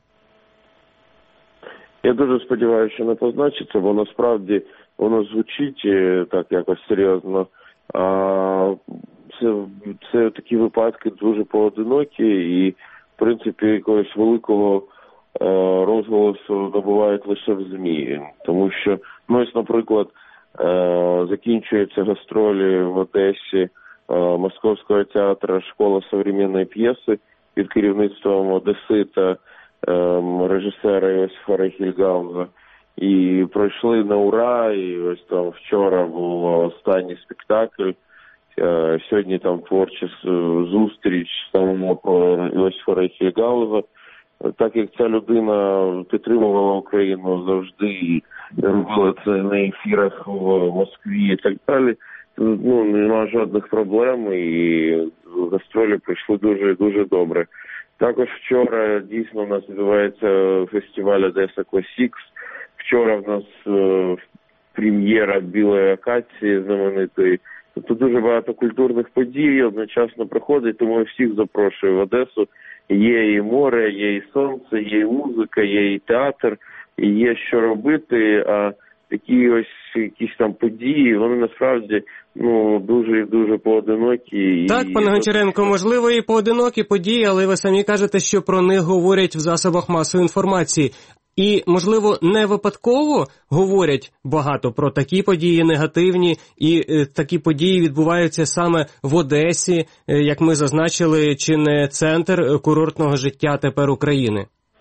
Я дуже сподіваюся, що не позначиться, бо насправді воно звучить так якось серйозно. А це, це такі випадки дуже поодинокі і, в принципі, якогось великого е, розголосу набувають лише в ЗМІ. Тому що, ну ось, наприклад, е, закінчуються гастролі в Одесі е, Московського театру «Школа современної п'єси» під керівництвом одесита, режисера Йосифа Рейхельгауза, і пройшли на ура, і ось там вчора був останній спектакль, сьогодні там творча зустріч самого Йосифа Рейхельгауза. Так як ця людина підтримувала Україну завжди і робила це на ефірах в Москві і так далі, ну, немає жодних проблем, і гастролі пройшли дуже-дуже добре. Також вчора дійсно у нас відбувається фестиваль Одеса Класікс. Вчора в нас е, прем'єра Білої акації знаменитої. Тобто дуже багато культурних подій одночасно проходить, тому я всіх запрошую в Одесу. Є і море, є і сонце, є і музика, є і театр, і є що робити, а такі ось якісь там події, вони насправді ну дуже дуже поодинокі. Так, пане Гончаренко, можливо і поодинокі події, але ви самі кажете, що про них говорять в засобах масової інформації. І, можливо, не випадково говорять багато про такі події негативні, і е, такі події відбуваються саме в Одесі, е, як ми зазначили, чи не центр курортного життя тепер України?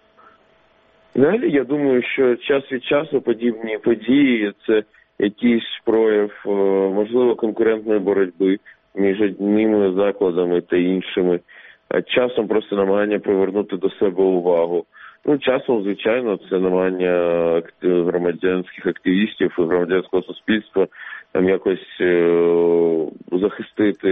Взагалі, я думаю, що час від часу подібні події – це якийсь прояв, можливо, конкурентної боротьби між одними закладами та іншими, а часом просто намагання привернути до себе увагу. Ну, часом, звичайно, це намагання громадянських активістів і громадянського суспільства там якось е- захистити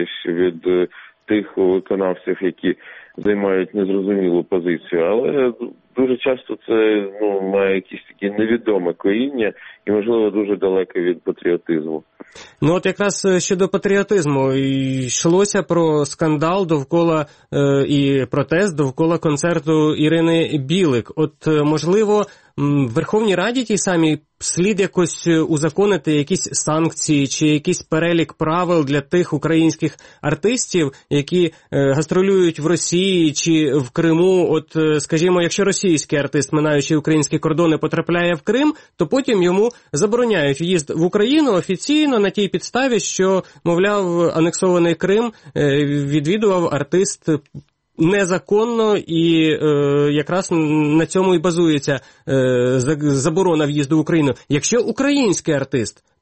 від тих виконавців, які займають незрозумілу позицію, але дуже часто це ну, має якісь такі невідоме коріння і, можливо, дуже далеке від патріотизму. Ну от якраз щодо патріотизму йшлося про скандал довкола е, і протест довкола концерту Ірини Білик. От, можливо, в Верховній Раді тій самій слід якось узаконити якісь санкції чи якийсь перелік правил для тих українських артистів, які е, гастролюють в Росії чи в Криму. От, скажімо, якщо російський артист, минаючи українські кордони, потрапляє в Крим, то потім йому забороняють в'їзд в Україну офіційно на тій підставі, що, мовляв, анексований Крим е, відвідував артист незаконно, і е, якраз на цьому і базується е, заборона в'їзду в Україну. Якщо український артист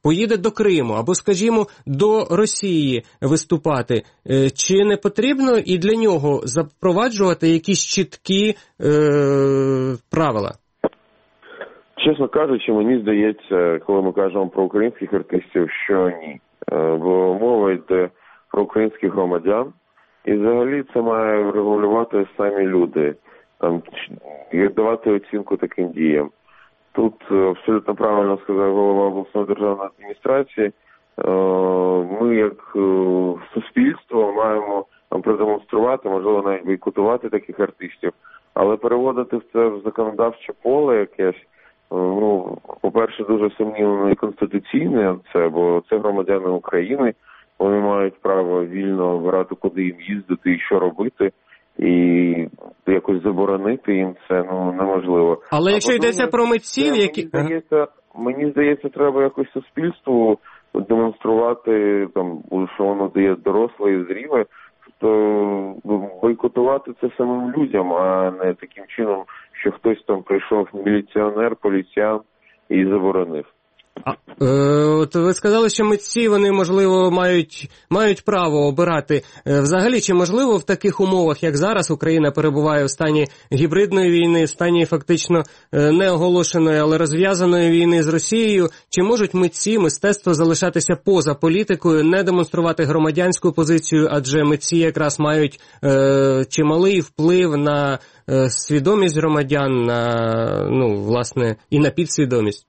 поїде до Криму або, скажімо, до Росії виступати, чи не потрібно і для нього запроваджувати якісь чіткі е, правила? Чесно кажучи, мені здається, коли ми кажемо про українських артистів, що ні. Бо мова йде про українських громадян, і взагалі це має регулювати самі люди, там, як давати оцінку таким діям. Тут абсолютно правильно сказав голова обласної державної адміністрації, ми як суспільство маємо продемонструвати, можливо, навіть бойкотувати таких артистів, але переводити це в законодавче поле якесь, ну, по-перше, дуже сумнівно і конституційне це, бо це громадяни України, вони мають право вільно обирати, куди їм їздити і що робити, і якось заборонити їм це, ну, неможливо. Але якщо йдеться про митців, які... Мені здається, мені здається, треба якось суспільству демонструвати, там, що воно дає доросле і зріле, то бойкотувати це самим людям, а не таким чином, що хтось там прийшов міліціонер, поліціянт і заборонив. А, е, от ви сказали, що митці, вони, можливо, мають, мають право обирати. Е, взагалі, чи можливо в таких умовах, як зараз, Україна перебуває в стані гібридної війни, в стані фактично е, не оголошеної, але розв'язаної війни з Росією, чи можуть митці, мистецтво залишатися поза політикою, не демонструвати громадянську позицію, адже митці якраз мають е, чималий вплив на е, свідомість громадян, на, ну, власне, і на підсвідомість?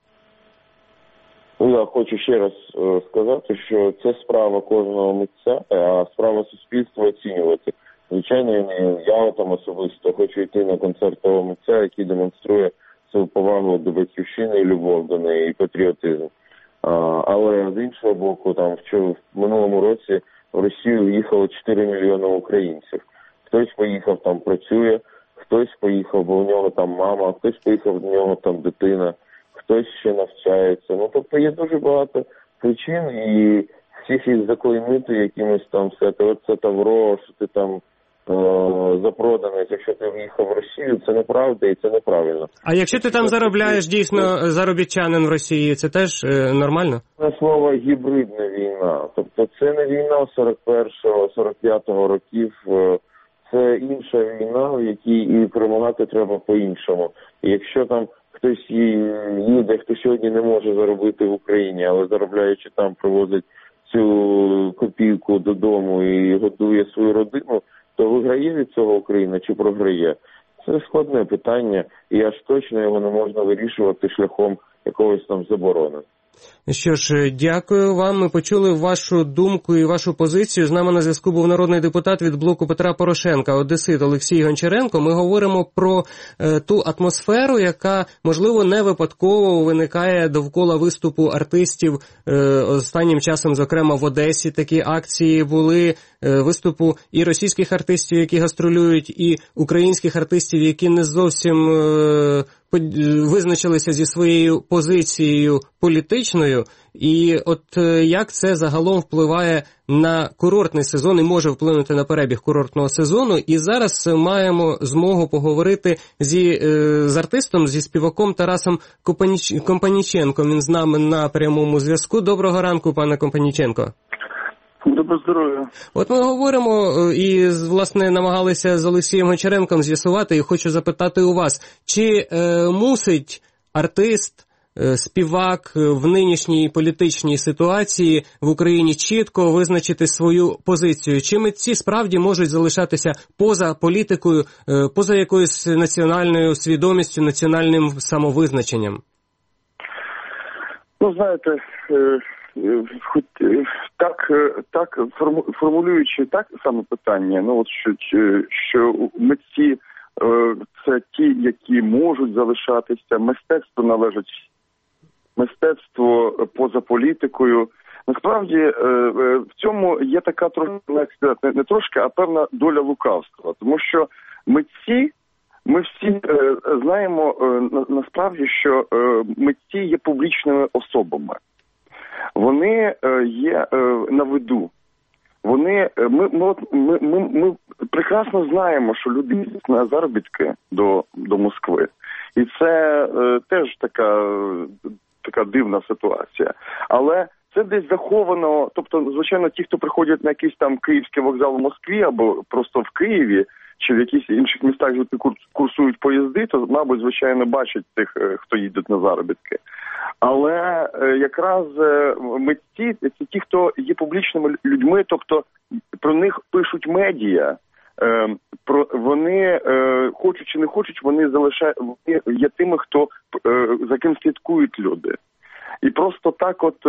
Я хочу ще раз е, сказати, що це справа кожного митця, а справа суспільства оцінювати. Звичайно, я там особисто хочу йти на концерт того митця, який демонструє свою повагу до батьківщини і любов до неї, і патріотизм. А, але з іншого боку, там в, в минулому році в Росію їхало чотири мільйони українців. Хтось поїхав, там працює, хтось поїхав, бо у нього там мама, хтось поїхав, в нього там дитина. Хтось ще навчається. Ну, тобто є дуже багато причин, і всіх їх заклеймити якимось там все, це тавро, що ти там е- запроданий, якщо ти в'їхав в Росію, це неправда і це неправильно. А якщо ти там заробляєш дійсно заробітчанин в Росії, це теж е- нормально? Це слово гібридна війна. Тобто це не війна сорок першого сорок п'ятого років, це інша війна, в якій і перемагати треба по-іншому. І якщо там хтось їде, хто сьогодні не може заробити в Україні, але заробляючи там, привозить цю копійку додому і годує свою родину, то виграє від цього Україна чи програє? Це складне питання, і аж точно його не можна вирішувати шляхом якогось там заборони. Що ж, дякую вам. Ми почули вашу думку і вашу позицію. З нами на зв'язку був народний депутат від блоку Петра Порошенка, одесит Олексій Гончаренко. Ми говоримо про е, ту атмосферу, яка, можливо, не випадково виникає довкола виступу артистів. Е, останнім часом, зокрема, в Одесі такі акції були, е, виступу і російських артистів, які гастролюють, і українських артистів, які не зовсім е, визначилися зі своєю позицією політичною, і от як це загалом впливає на курортний сезон і може вплинути на перебіг курортного сезону. І зараз маємо змогу поговорити зі, з артистом, зі співаком Тарасом Компаніч... Компаніченком. Він з нами на прямому зв'язку. Доброго ранку, пане Компаніченко. Доброго здоров'я. От ми говоримо і, власне, намагалися з Олексієм Гончаренком з'ясувати, і хочу запитати у вас, чи е, мусить артист, е, співак в нинішній політичній ситуації в Україні чітко визначити свою позицію? Чи митці справді можуть залишатися поза політикою, е, поза якоюсь національною свідомістю, національним самовизначенням? Ну, знаєте, е... Хоч так, так формулюючи так саме питання, ну от що, що митці це ті, які можуть залишатися, мистецтво належить, мистецтво поза політикою. Насправді в цьому є така трошки, не трошки, а певна доля лукавства, тому що митці, ми всі знаємо насправді, що митці є публічними особами. Вони е, є е, на виду. Вони, ми, ми, ми, ми, ми прекрасно знаємо, що люди їздять на заробітки до, до Москви. І це е, теж така така дивна ситуація. Але це десь заховано, тобто, звичайно, ті, хто приходять на якийсь там київський вокзал в Москві або просто в Києві, чи в якихось інших містах, де курсують поїзди, то, мабуть, звичайно, бачать тих, хто їде на заробітки. Але якраз митці, це ті, хто є публічними людьми, тобто про них пишуть медіа, про вони, хочуть чи не хочуть, вони залишають, вони є тими, хто, за ким слідкують люди. І просто так от,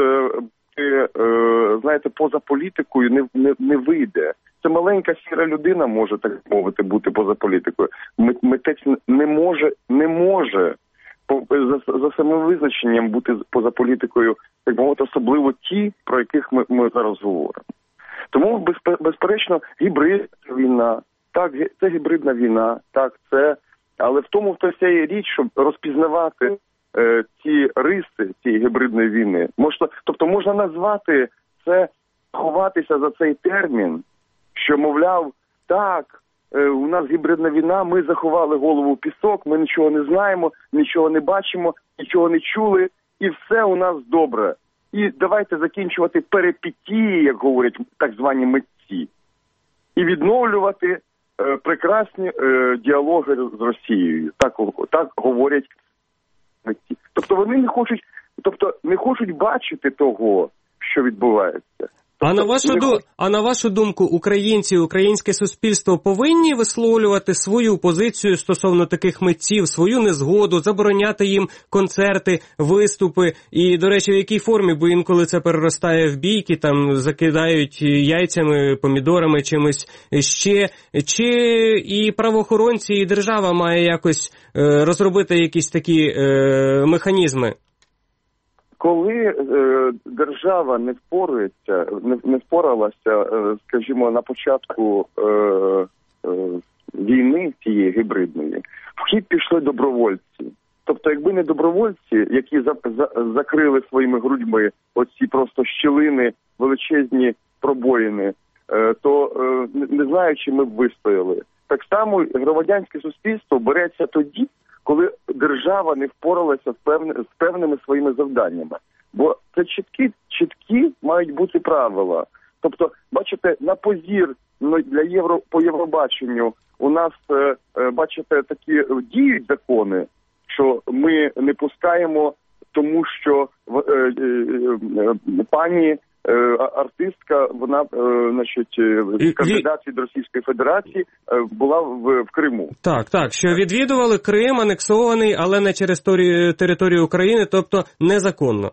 знаєте, поза політикою не, не, не вийде. Це маленька сіра людина може, так мовити, бути поза політикою. Митець не може, не може за, за самим визначенням бути поза політикою, так мовити, особливо ті, про яких ми, ми зараз говоримо. Тому, безперечно, гібридна війна, так, це гібридна війна, так, це, але в тому в той вся є річ, щоб розпізнавати е, ті риси цієї гібридної війни. Можна, тобто можна назвати це, ховатися за цей термін, що, мовляв, так, е, у нас гібридна війна, ми заховали голову в пісок, ми нічого не знаємо, нічого не бачимо, нічого не чули, і все у нас добре. І давайте закінчувати перипетії, як говорять так звані митці, і відновлювати е, прекрасні е, діалоги з Росією. Так, так говорять митці. Тобто вони не хочуть, тобто не хочуть бачити того, що відбувається. А на вашу ду... а на вашу думку, українці, українське суспільство повинні висловлювати свою позицію стосовно таких митців, свою незгоду, забороняти їм концерти, виступи і, до речі, в якій формі, бо інколи це переростає в бійки, там закидають яйцями, помідорами, чимось ще, чи і правоохоронці, і держава має якось е, розробити якісь такі е, механізми? Коли е, держава не впорається, не, не впоралася, е, скажімо, на початку е, е, війни цієї гібридної, в хід пішли добровольці. Тобто, якби не добровольці, які за, за, закрили своїми грудьми оці просто щілини, величезні пробоїни, е, то е, не знаю, чи ми б вистояли. Так само громадянське суспільство береться тоді, коли держава не впоралася з, певни, з певними своїми завданнями. Бо це чіткі, чіткі мають бути правила. Тобто, бачите, на позір для євро, по Євробаченню у нас, е, е, бачите, такі діють закони, що ми не пускаємо, тому що е, е, е, пані е, артистка, вона, е, значить, кандидат від Російської Федерації е, була в, в Криму. Так, так, що відвідували Крим, анексований, але не через територію України, тобто незаконно.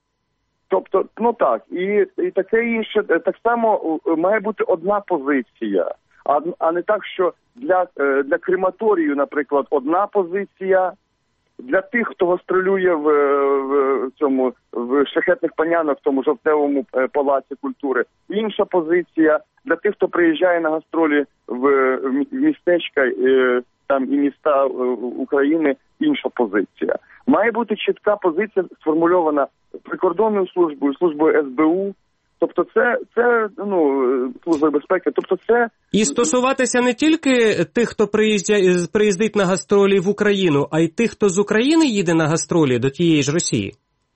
Тобто, ну так, і, і таке інше, так само має бути одна позиція, а, а не так, що для, для крематорію, наприклад, одна позиція, для тих, хто гастролює в, в цьому в шляхетних панянок, в тому жовтневому палаці культури, інша позиція, для тих, хто приїжджає на гастролі в, в містечка там і міста України, інша позиція. Має бути чітка позиція сформульована прикордонною службою, службою ес бе у. Тобто це, це ну, служба безпеки, тобто це... І стосуватися не тільки тих, хто приїздять, приїздить на гастролі в Україну, а й тих, хто з України їде на гастролі до тієї ж Росії?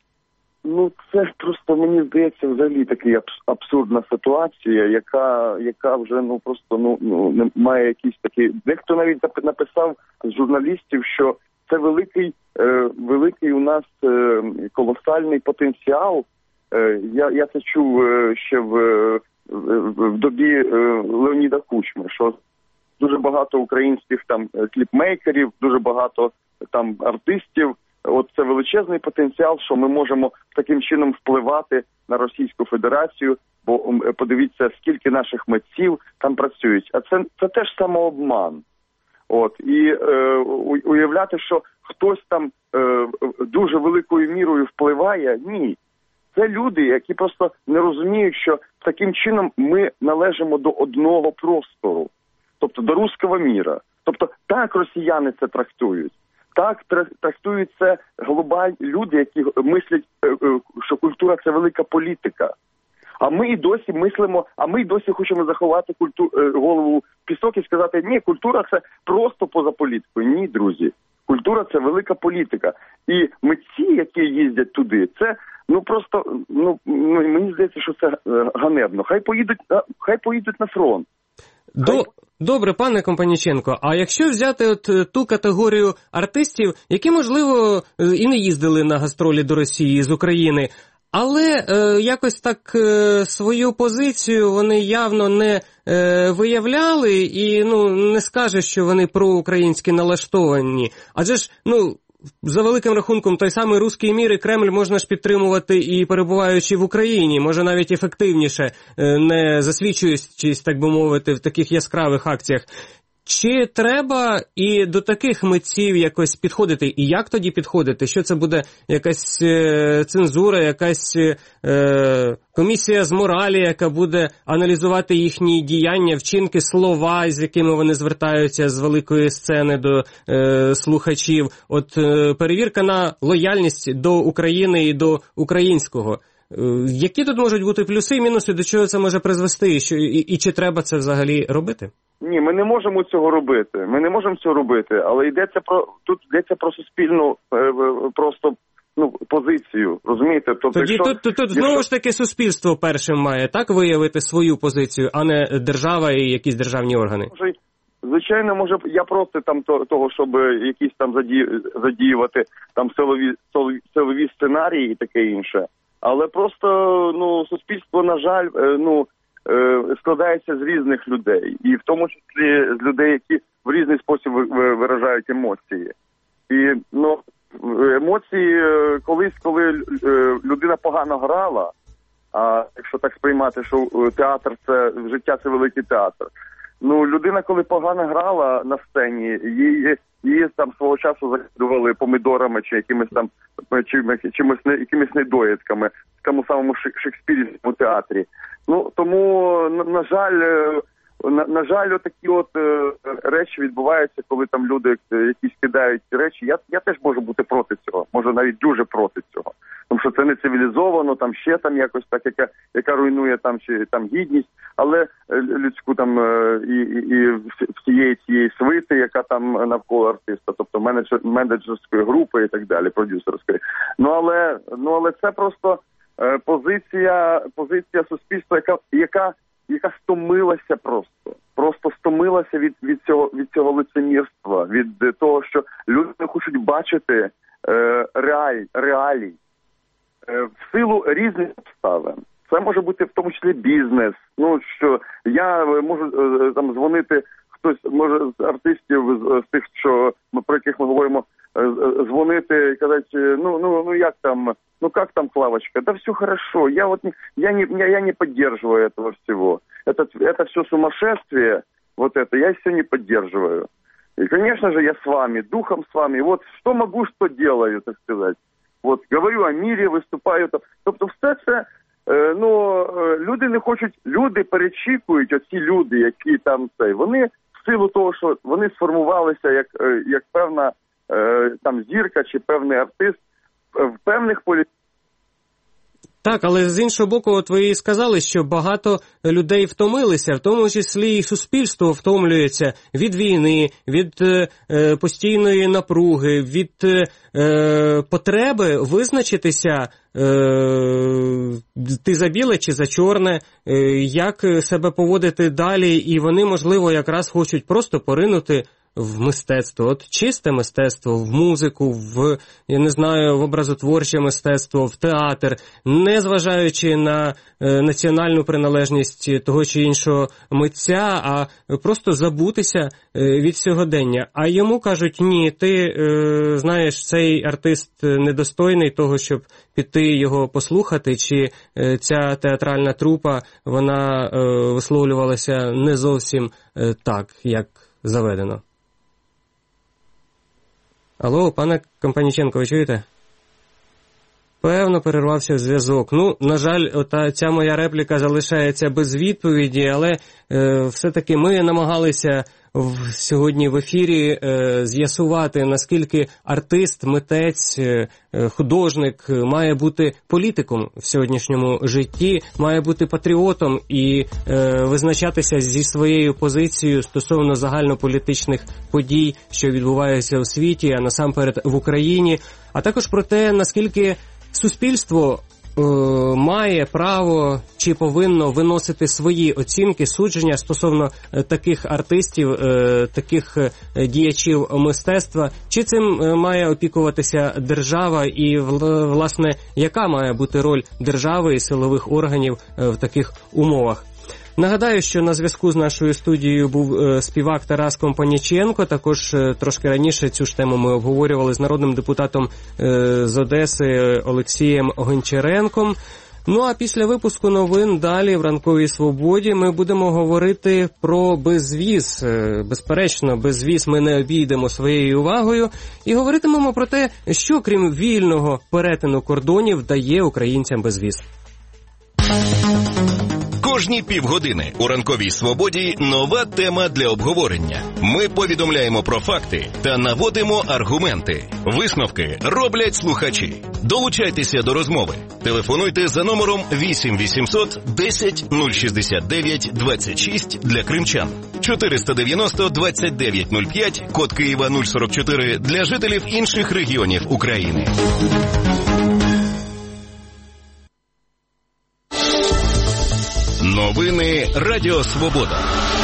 Ну, це просто, мені здається, взагалі така абсурдна ситуація, яка, яка вже, ну, просто, ну, ну, не має якісь такі... Дехто навіть написав з журналістів, що це великий, е, великий у нас е, колосальний потенціал. Е, я, я це чув е, ще в, в, в добі е, Леоніда Кучми, що дуже багато українських там кліпмейкерів, дуже багато там артистів. От це величезний потенціал, що ми можемо таким чином впливати на Російську Федерацію, бо подивіться, скільки наших митців там працюють. А це, це теж самообман. От, і е, уявляти, що хтось там е, дуже великою мірою впливає, ні. Це люди, які просто не розуміють, що таким чином ми належимо до одного простору, тобто до руського міра. Тобто так росіяни це трактують. Так трактують це глобальні люди, які мислять, що культура – це велика політика. А ми і досі мислимо, а ми і досі хочемо заховати культу, голову в пісок і сказати, ні, культура – це просто поза політикою. Ні, друзі. Культура – це велика політика. І митці, які їздять туди, це, ну, просто, ну, мені здається, що це ганебно. Хай поїдуть, хай поїдуть на фронт. До... Добре, пане Компаніченко, а якщо взяти от ту категорію артистів, які, можливо, і не їздили на гастролі до Росії з України, але е, якось так е, свою позицію вони явно не е, виявляли і, ну, не скаже, що вони проукраїнськи налаштовані. Адже ж, ну, за великим рахунком, той самий «Руський мір» і Кремль можна ж підтримувати і перебуваючи в Україні, може навіть ефективніше, не засвідчуючись, так би мовити, в таких яскравих акціях. Чи треба і до таких митців якось підходити? І як тоді підходити? Що це буде? Якась е, цензура, якась е, комісія з моралі, яка буде аналізувати їхні діяння, вчинки, слова, з якими вони звертаються з великої сцени до е, слухачів? От е, перевірка на лояльність до України і до українського. Е, які тут можуть бути плюси і мінуси, до чого це може призвести? І, що, і, і чи треба це взагалі робити? Ні, ми не можемо цього робити. Ми не можемо цього робити, але йдеться про тут йдеться про суспільну е, просто ну позицію. Розумієте? Тобто, тоді якщо, тут, тут, тут якщо... знову ж таки суспільство першим має так виявити свою позицію, а не держава і якісь державні органи. Може, звичайно, може я проти там того, щоб якісь там задію, задіювати там силові силові сценарії і таке інше. Але просто ну суспільство, на жаль, ну. складається з різних людей, і в тому числі з людей, які в різний спосіб виражають емоції. І ну, емоції колись, коли людина погано грала, а якщо так сприймати, що театр це життя, це великий театр. Ну, людина, коли погано грала на сцені, її, її там свого часу закидували помідорами чи якимись там чимось, чимось якимись недоїдками в тому самому шекспірівському театрі. Ну, тому, на, на жаль, на, на жаль, отакі от е, речі відбуваються, коли там люди якісь кидають речі. Я, я теж можу бути проти цього, можу навіть дуже проти цього. Тому що це не цивілізовано, там ще там якось так, яка, яка руйнує там чи там гідність, але людську там і, і, і всієї цієї свити, яка там навколо артиста, тобто менеджер, менеджерської групи і так далі, продюсерської. Ну але, ну але це просто е, позиція, позиція суспільства, яка, яка, яка стомилася просто, просто стомилася від, від цього, від цього лицемірства, від того, що люди не хочуть бачити е, реаль, реалій. В силу різних обставин. Це може бути в тому числі бізнес. Ну, що я можу там дзвонити, хтось може з артистів, з, з тих, що про яких ми говоримо, дзвонити і казати, ну, ну, ну як там, ну как там Клавочка? Да все хорошо, я вот не, я не, я не поддерживаю этого всего. Это, это все сумасшествие, вот это, я все не поддерживаю. И, конечно же, я с вами, духом с вами. Вот что могу, что делаю, так сказать. От, говорю о мірі, виступаю. Тобто все це, е, ну, люди не хочуть, люди перечікують, оці люди, які там цей, вони в силу того, що вони сформувалися як, як певна е, там зірка чи певний артист в певних політичних. Так, але з іншого боку, от ви і сказали, що багато людей втомилися, в тому числі і суспільство втомлюється від війни, від е, постійної напруги, від е, потреби визначитися, е, ти за біле чи за чорне, е, як себе поводити далі, і вони, можливо, якраз хочуть просто поринути в мистецтво, от чисте мистецтво, в музику, в, я не знаю, в образотворче мистецтво, в театр, не зважаючи на е, національну приналежність того чи іншого митця, а просто забутися е, від сьогодення. А йому кажуть, ні, ти, е, знаєш, цей артист недостойний того, щоб піти його послухати, чи е, ця театральна трупа, вона е, висловлювалася не зовсім е, так, як заведено. Алло, пане Компаніченко, ви чуєте? Певно, перервався зв'язок. Ну, на жаль, ота, ця моя репліка залишається без відповіді, але е, все-таки ми намагалися в, сьогодні в ефірі е, з'ясувати, наскільки артист, митець, е, художник має бути політиком в сьогоднішньому житті, має бути патріотом і е, визначатися зі своєю позицією стосовно загальнополітичних подій, що відбуваються у світі, а насамперед в Україні, а також про те, наскільки суспільство має право чи повинно виносити свої оцінки, судження стосовно таких артистів, таких діячів мистецтва, чи цим має опікуватися держава і, власне, яка має бути роль держави і силових органів в таких умовах. Нагадаю, що на зв'язку з нашою студією був співак Тарас Компаніченко. Також трошки раніше цю ж тему ми обговорювали з народним депутатом з Одеси Олексієм Гончаренком. Ну а після випуску новин далі в «Ранковій свободі» ми будемо говорити про безвіз. Безперечно, безвіз ми не обійдемо своєю увагою. І говоритимемо про те, що крім вільного перетину кордонів дає українцям безвіз. Кожні півгодини у «Ранковій свободі» нова тема для обговорення. Ми повідомляємо про факти та наводимо аргументи. Висновки роблять слухачі. Долучайтеся до розмови. Телефонуйте за номером вісім вісімсот десять нуль шістдесят дев'ять двадцять шість для кримчан. чотириста дев'яносто двадцять дев'ять нуль п'ять, код Києва нуль сорок чотири для жителів інших регіонів України. Новини Радіо Свобода.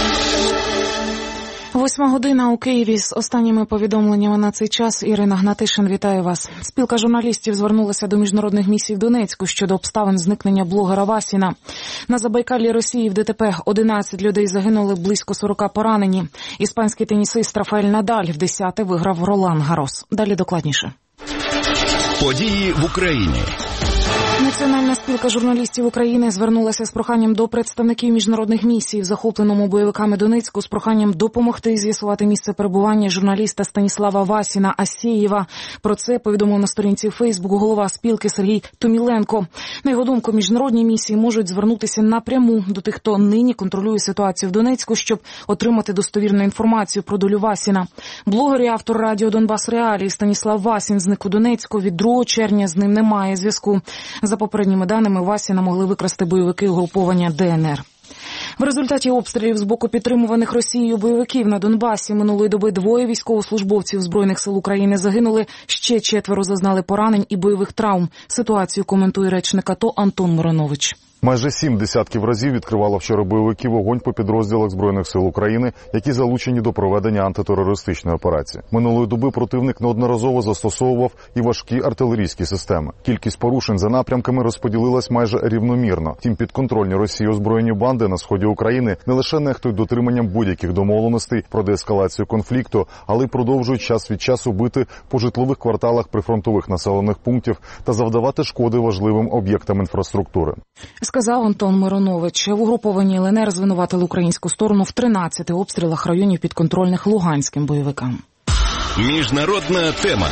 Восьма година у Києві з останніми повідомленнями на цей час. Ірина Гнатишин, вітаю вас. Спілка журналістів звернулася до міжнародних місій в Донецьку щодо обставин зникнення блогера Васіна. На Забайкаллі Росії в ДТП одинадцять людей загинули, близько сорока поранені. Іспанський тенісист Рафаель Надаль в десяте виграв Ролан Гарос. Далі докладніше. Події в Україні. Національна спілка журналістів України звернулася з проханням до представників міжнародних місій в захопленому бойовиками Донецьку з проханням допомогти з'ясувати місце перебування журналіста Станіслава Васіна Асєєва. Про це повідомив на сторінці Фейсбук голова спілки Сергій Томіленко. На його думку, міжнародні місії можуть звернутися напряму до тих, хто нині контролює ситуацію в Донецьку, щоб отримати достовірну інформацію про долю Васіна. Блогер і автор радіо «Донбас Реалії» Станіслав Васін зник у Донецьку. Від другого червня з ним немає зв'язку. За попередніми даними, Васіна могли викрасти бойовики угруповання Де Ен Ер. В результаті обстрілів з боку підтримуваних Росією бойовиків на Донбасі минулої доби двоє військовослужбовців Збройних сил України загинули, ще четверо зазнали поранень і бойових травм. Ситуацію коментує речник АТО Антон Миронович. Майже сім десятків разів відкривало вчора бойовики вогонь по підрозділах Збройних сил України, які залучені до проведення антитерористичної операції. Минулої доби противник неодноразово застосовував і важкі артилерійські системи. Кількість порушень за напрямками розподілилась майже рівномірно. Втім, підконтрольні Росії озброєні банди на сході України не лише нехтують дотриманням будь-яких домовленостей про деескалацію конфлікту, але й продовжують час від часу бити по житлових кварталах прифронтових населених пунктів та завдавати шкоди важливим об'єктам інфраструктури. Сказав Антон Миронович. В угрупованні Ел Ен Ер звинуватили українську сторону в тринадцяти обстрілах районів підконтрольних луганським бойовикам. Міжнародна тема.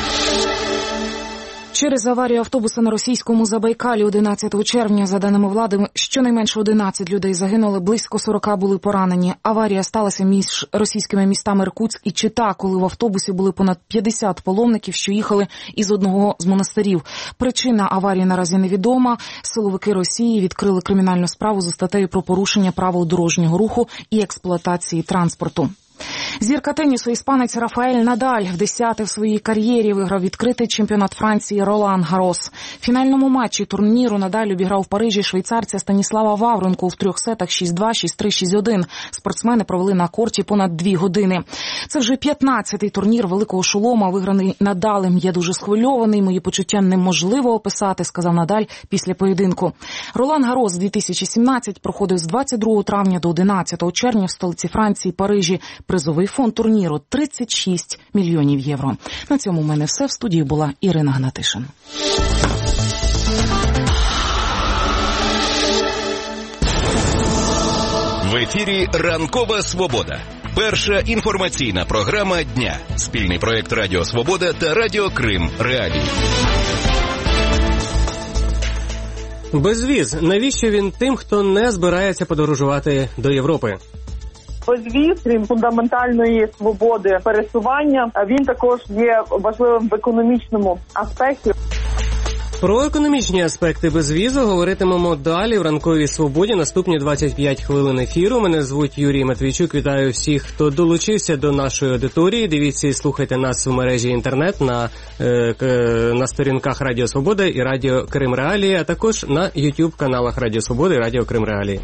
Через аварію автобуса на російському Забайкалі одинадцятого червня, за даними влади, щонайменше одинадцять людей загинули, близько сорока були поранені. Аварія сталася між російськими містами Іркутськ і Чита, коли в автобусі були понад п'ятдесят паломників, що їхали із одного з монастирів. Причина аварії наразі невідома. Силовики Росії відкрили кримінальну справу за статтею про порушення правил дорожнього руху і експлуатації транспорту. Зірка тенісу іспанець Рафаель Надаль в десяте в своїй кар'єрі виграв відкритий чемпіонат Франції Ролан Гарос. В фінальному матчі турніру Надаль обіграв в Парижі швейцарця Станіслава Вавринку в трьох сетах шість два, шість три, шість один. Спортсмени провели на корті понад дві години. Це вже п'ятнадцятий турнір Великого Шолома, виграний Надалем. Я дуже схвильований, мої почуття неможливо описати, сказав Надаль після поєдинку. Ролан Гарос дві тисячі сімнадцять проходив з двадцять другого травня до одинадцятого червня в столиці Франції Парижі. Призовий фонд турніру – тридцять шість мільйонів євро. На цьому в мене все. В студії була Ірина Гнатишин. В ефірі «Ранкова свобода». Перша інформаційна програма дня. Спільний проєкт Радіо Свобода та Радіо Крим Реалії. Безвіз. Навіщо він тим, хто не збирається подорожувати до Європи? Безвіз, крім фундаментальної свободи пересування, він також є важливим в економічному аспекті. Про економічні аспекти безвізу говоритимемо далі в ранковій свободі. Наступні двадцять п'ять хвилин ефіру. Мене звуть Юрій Матвійчук. Вітаю всіх, хто долучився до нашої аудиторії. Дивіться і слухайте нас в мережі інтернет на, е, на сторінках Радіо Свобода і Радіо Крим Реалії, а також на YouTube-каналах Радіо Свобода і Радіо Крим Реалії.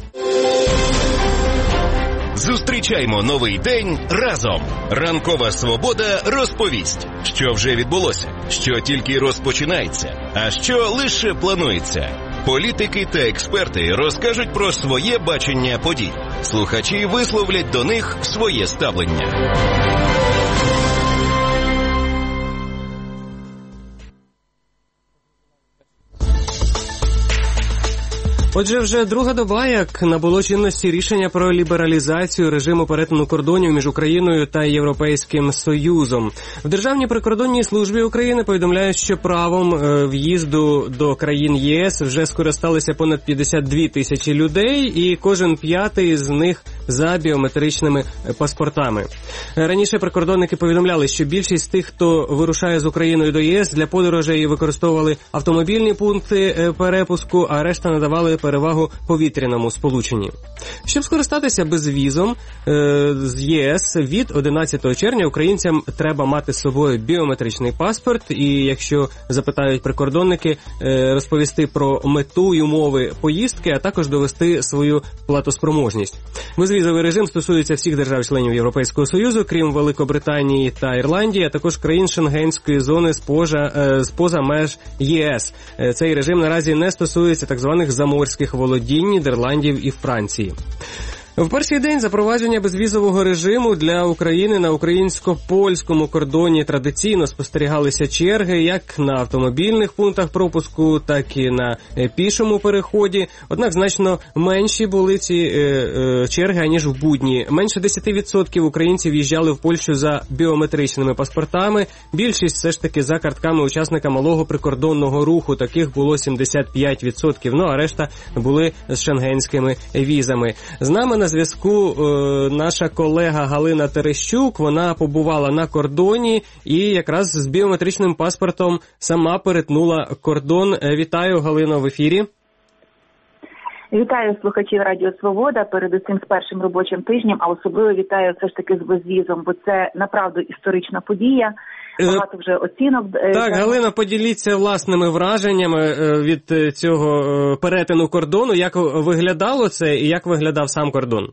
Зустрічаймо новий день разом. Ранкова свобода розповість, що вже відбулося, що тільки розпочинається, а що лише планується. Політики та експерти розкажуть про своє бачення подій. Слухачі висловлять до них своє ставлення. Отже, вже друга доба, як набуло чинності рішення про лібералізацію режиму перетину кордонів між Україною та Європейським Союзом. В Державній прикордонній службі України повідомляють, що правом в'їзду до країн ЄС вже скористалися понад п'ятдесят дві тисячі людей, і кожен п'ятий з них за біометричними паспортами. Раніше прикордонники повідомляли, що більшість тих, хто вирушає з Україною до ЄС, для подорожей використовували автомобільні пункти перепуску, а решта надавали перевагу повітряному сполученні. Щоб скористатися безвізом е, з ЄС, від одинадцятого червня українцям треба мати з собою біометричний паспорт, і якщо запитають прикордонники, е, розповісти про мету і умови поїздки, а також довести свою платоспроможність. Безвізовий режим стосується всіх держав-членів Європейського Союзу, крім Великобританії та Ірландії, а також країн Шенгенської зони спожа, е, споза меж ЄС. Е, цей режим наразі не стосується так званих заморських володінь Нідерландів і Франції. В перший день запровадження безвізового режиму для України на українсько-польському кордоні традиційно спостерігалися черги як на автомобільних пунктах пропуску, так і на пішому переході. Однак значно менші були ці е, е, черги, аніж в будні. Менше десять відсотків українців в'їжджали в Польщу за біометричними паспортами. Більшість все ж таки за картками учасника малого прикордонного руху. Таких було сімдесят п'ять відсотків. Ну, а решта були з шенгенськими візами. З нами на зв'язку е, наша колега Галина Терещук. Вона побувала на кордоні і якраз з біометричним паспортом сама перетнула кордон. Е, вітаю, Галино, в ефірі. Вітаю слухачів Радіо Свобода, передусім з першим робочим тижнем, а особливо вітаю все ж таки з безвізом, бо це направду історична подія. Багато вже оцінок. Так, Галина, поділіться власними враженнями від цього перетину кордону. Як виглядало це і як виглядав сам кордон?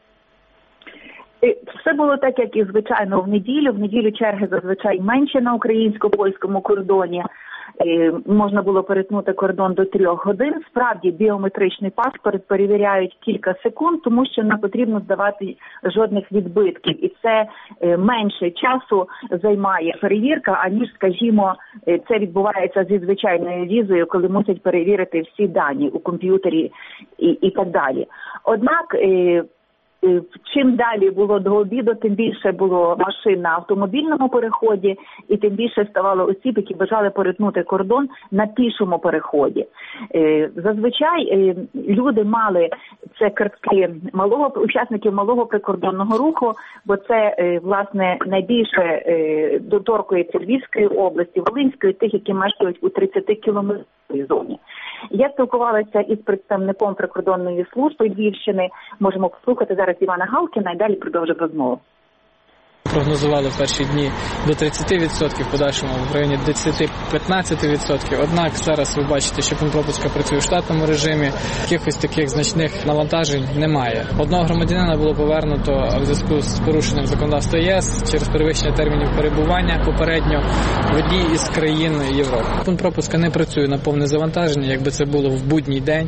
Все було так, як і звичайно в неділю. В неділю черги зазвичай менше на українсько-польському кордоні. Можна було перетнути кордон до трьох годин. Справді, біометричний паспорт перевіряють кілька секунд, тому що не потрібно здавати жодних відбитків. І це менше часу займає перевірка, аніж, скажімо, це відбувається зі звичайною візою, коли мусять перевірити всі дані у комп'ютері і, і так далі. Однак, чим далі було до обіду, тим більше було машин на автомобільному переході, і тим більше ставало осіб, які бажали перетнути кордон на пішому переході. Зазвичай люди мали це картки малого учасників малого прикордонного руху, бо це, власне, найбільше доторкується Львівської області, Волинської, тих, які мешкають у тридцятикілометровій зоні. Я спілкувалася із представником прикордонної служби Львівщини. Можемо послухати зараз Івана Галкіна і далі продовжимо розмову. Прогнозували в перші дні до тридцять відсотків, в подальшому в районі десять-п'ятнадцять відсотків. Однак зараз ви бачите, що пункт пропуска працює в штатному режимі, якихось таких значних навантажень немає. Одного громадянина було повернуто в зв'язку з порушенням законодавства ЄС через перевищення термінів перебування попередньо водій із країн Європи. Пункт пропуска не працює на повне завантаження, якби це було в будній день.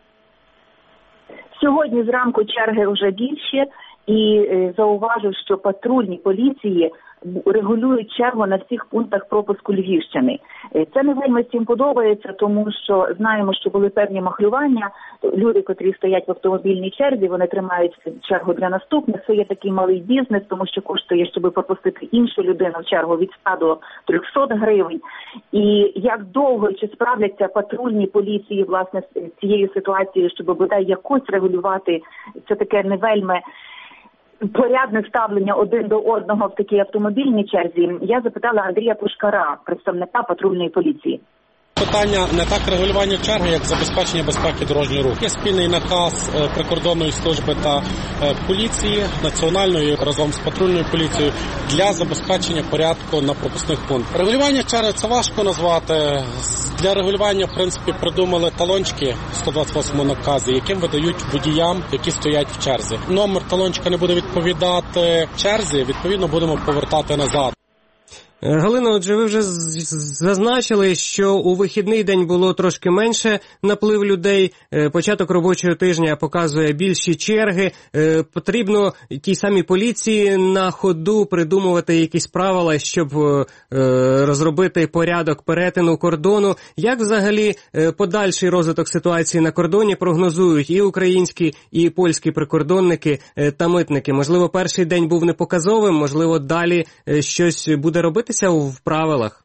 Сьогодні зранку черги вже більше. І зауважив, що патрульні поліції регулюють чергу на всіх пунктах пропуску Львівщини. Це не вельми всім подобається, тому що знаємо, що були певні махлювання. Люди, котрі стоять в автомобільній черзі, вони тримають чергу для наступних. Це є такий малий бізнес, тому що коштує, щоб пропустити іншу людину в чергу від ста до трьохсот гривень. І як довго чи справляться патрульні поліції, власне, з цією ситуацією, щоб бодай якось регулювати, це таке не вельми порядне ставлення один до одного в такій автомобільній черзі, я запитала Андрія Пушкара, представника патрульної поліції. Питання не так регулювання черги, як забезпечення безпеки дорожнього руху. Є спільний наказ прикордонної служби та поліції, національної разом з патрульною поліцією для забезпечення порядку на пропускних пунктах. Регулювання черги це важко назвати. Для регулювання, в принципі, придумали талончики в сто двадцять восьмому наказі, яким видають водіям, які стоять в черзі. Номер талончика не буде відповідати черзі, відповідно будемо повертати назад. Галино, отже, ви вже зазначили, що у вихідний день було трошки менше наплив людей, початок робочого тижня показує більші черги, потрібно тій самій поліції на ходу придумувати якісь правила, щоб розробити порядок перетину кордону. Як взагалі подальший розвиток ситуації на кордоні прогнозують і українські, і польські прикордонники та митники? Можливо, перший день був непоказовим, можливо, далі щось буде робити в правилах?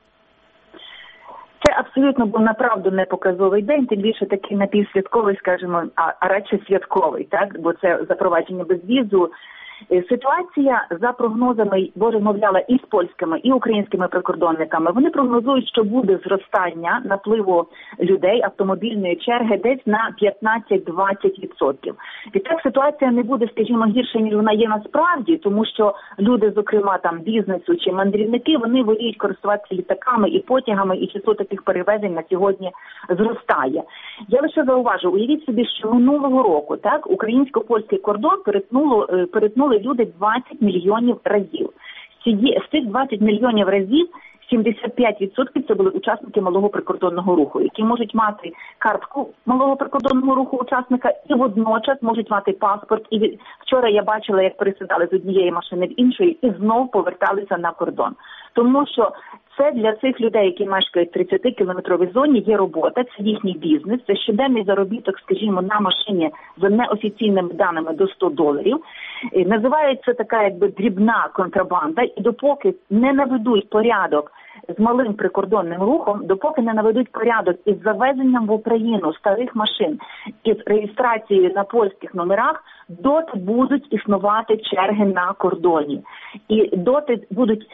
Це абсолютно був направду непоказовий день, тим більше такий напівсвятковий, скажімо, а, а радше святковий, так? Бо це запровадження безвізу. Ситуація за прогнозами, бо розмовляла і з польськими, і українськими прикордонниками, вони прогнозують, що буде зростання напливу людей, автомобільної черги десь на п'ятнадцять-двадцять відсотків. Відтак ситуація не буде, скажімо, гірше, ніж вона є насправді, тому що люди, зокрема, там бізнесу чи мандрівники, вони воліють користуватися літаками і потягами, і число таких перевезень на сьогодні зростає. Я лише зауважу, уявіть собі, що минулого року, так, українсько-польський кордон перетнуло, перетнуло люди двадцять мільйонів разів. З цих двадцять мільйонів разів сімдесят п'ять відсотків це були учасники малого прикордонного руху, які можуть мати картку малого прикордонного руху учасника і водночас можуть мати паспорт. І від... вчора я бачила, як пересідали з однієї машини в іншої і знов поверталися на кордон. Тому що це для цих людей, які мешкають в тридцятикілометровій зоні, є робота, це їхній бізнес, це щоденний заробіток, скажімо, на машині за неофіційними даними до сто доларів. Називається така якби дрібна контрабанда, і допоки не наведуть порядок з малим прикордонним рухом, допоки не наведуть порядок із завезенням в Україну старих машин, із реєстрацією на польських номерах, доти будуть існувати черги на кордоні. І доти будуть,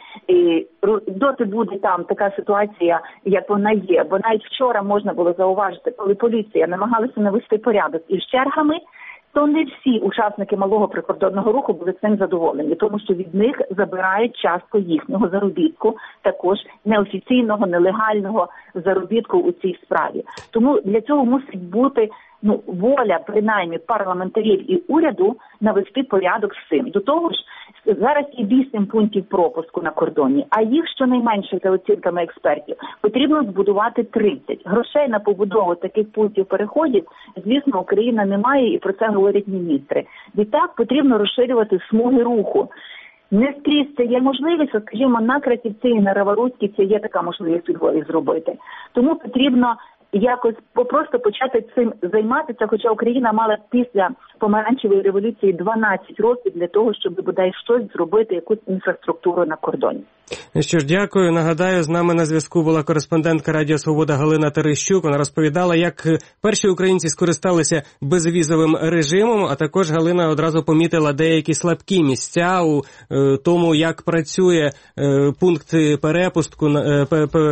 доти буде там така ситуація, як вона є. Бо навіть вчора можна було зауважити, коли поліція намагалася навести порядок із чергами, то не всі учасники малого прикордонного руху були цим задоволені, тому що від них забирають частку їхнього заробітку, також неофіційного, нелегального заробітку у цій справі. Тому для цього мусить бути ну, воля, принаймні, парламентарів і уряду навести порядок з цим. До того ж, зараз є вісім пунктів пропуску на кордоні, а їх щонайменше, за оцінками експертів, потрібно збудувати тридцять. Грошей на побудову таких пунктів переходів, звісно, Україна не має, і про це говорять міністри. Відтак потрібно розширювати смуги руху. Не скрізь це є можливість, скажімо, на Красівці і на Раваруській це є така можливість у Львові зробити. Тому потрібно якось просто почати цим займатися, хоча Україна мала після помаранчевої революції дванадцять років для того, щоб бодай щось зробити, якусь інфраструктуру на кордоні. Що ж, дякую. Нагадаю, з нами на зв'язку була кореспондентка Радіо Свобода Галина Терещук. Вона розповідала, як перші українці скористалися безвізовим режимом, а також Галина одразу помітила деякі слабкі місця у е, тому, як працює е, пункт перепустку, е,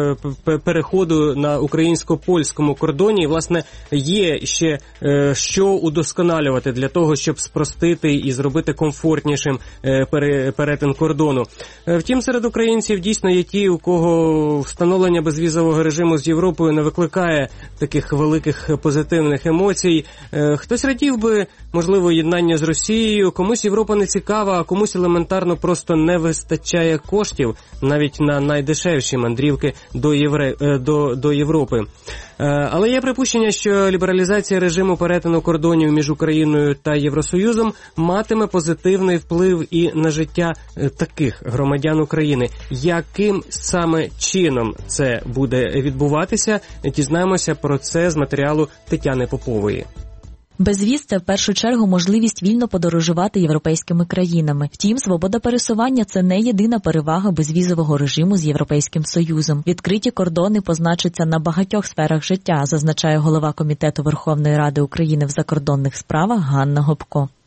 переходу на українсько-польському кордоні. І, власне, є ще е, що удосконалювати для того, щоб спростити і зробити комфортнішим е, пере, перетин кордону. Е, втім, серед українців дійсно є ті, у кого встановлення безвізового режиму з Європою не викликає таких великих позитивних емоцій. Хтось радів би, можливо, єднання з Росією, комусь Європа не цікава, а комусь елементарно просто не вистачає коштів навіть на найдешевші мандрівки до, Євре... до... до Європи. Але є припущення, що лібералізація режиму перетину кордонів між Україною та Євросоюзом матиме позитивний вплив і на життя таких громадян України. Яким саме чином це буде відбуватися, дізнаємося про це з матеріалу Тетяни Попової. Безвіз – це в першу чергу можливість вільно подорожувати європейськими країнами. Втім, свобода пересування – це не єдина перевага безвізового режиму з Європейським Союзом. Відкриті кордони позначаться на багатьох сферах життя, зазначає голова Комітету Верховної Ради України в закордонних справах Ганна Гопко.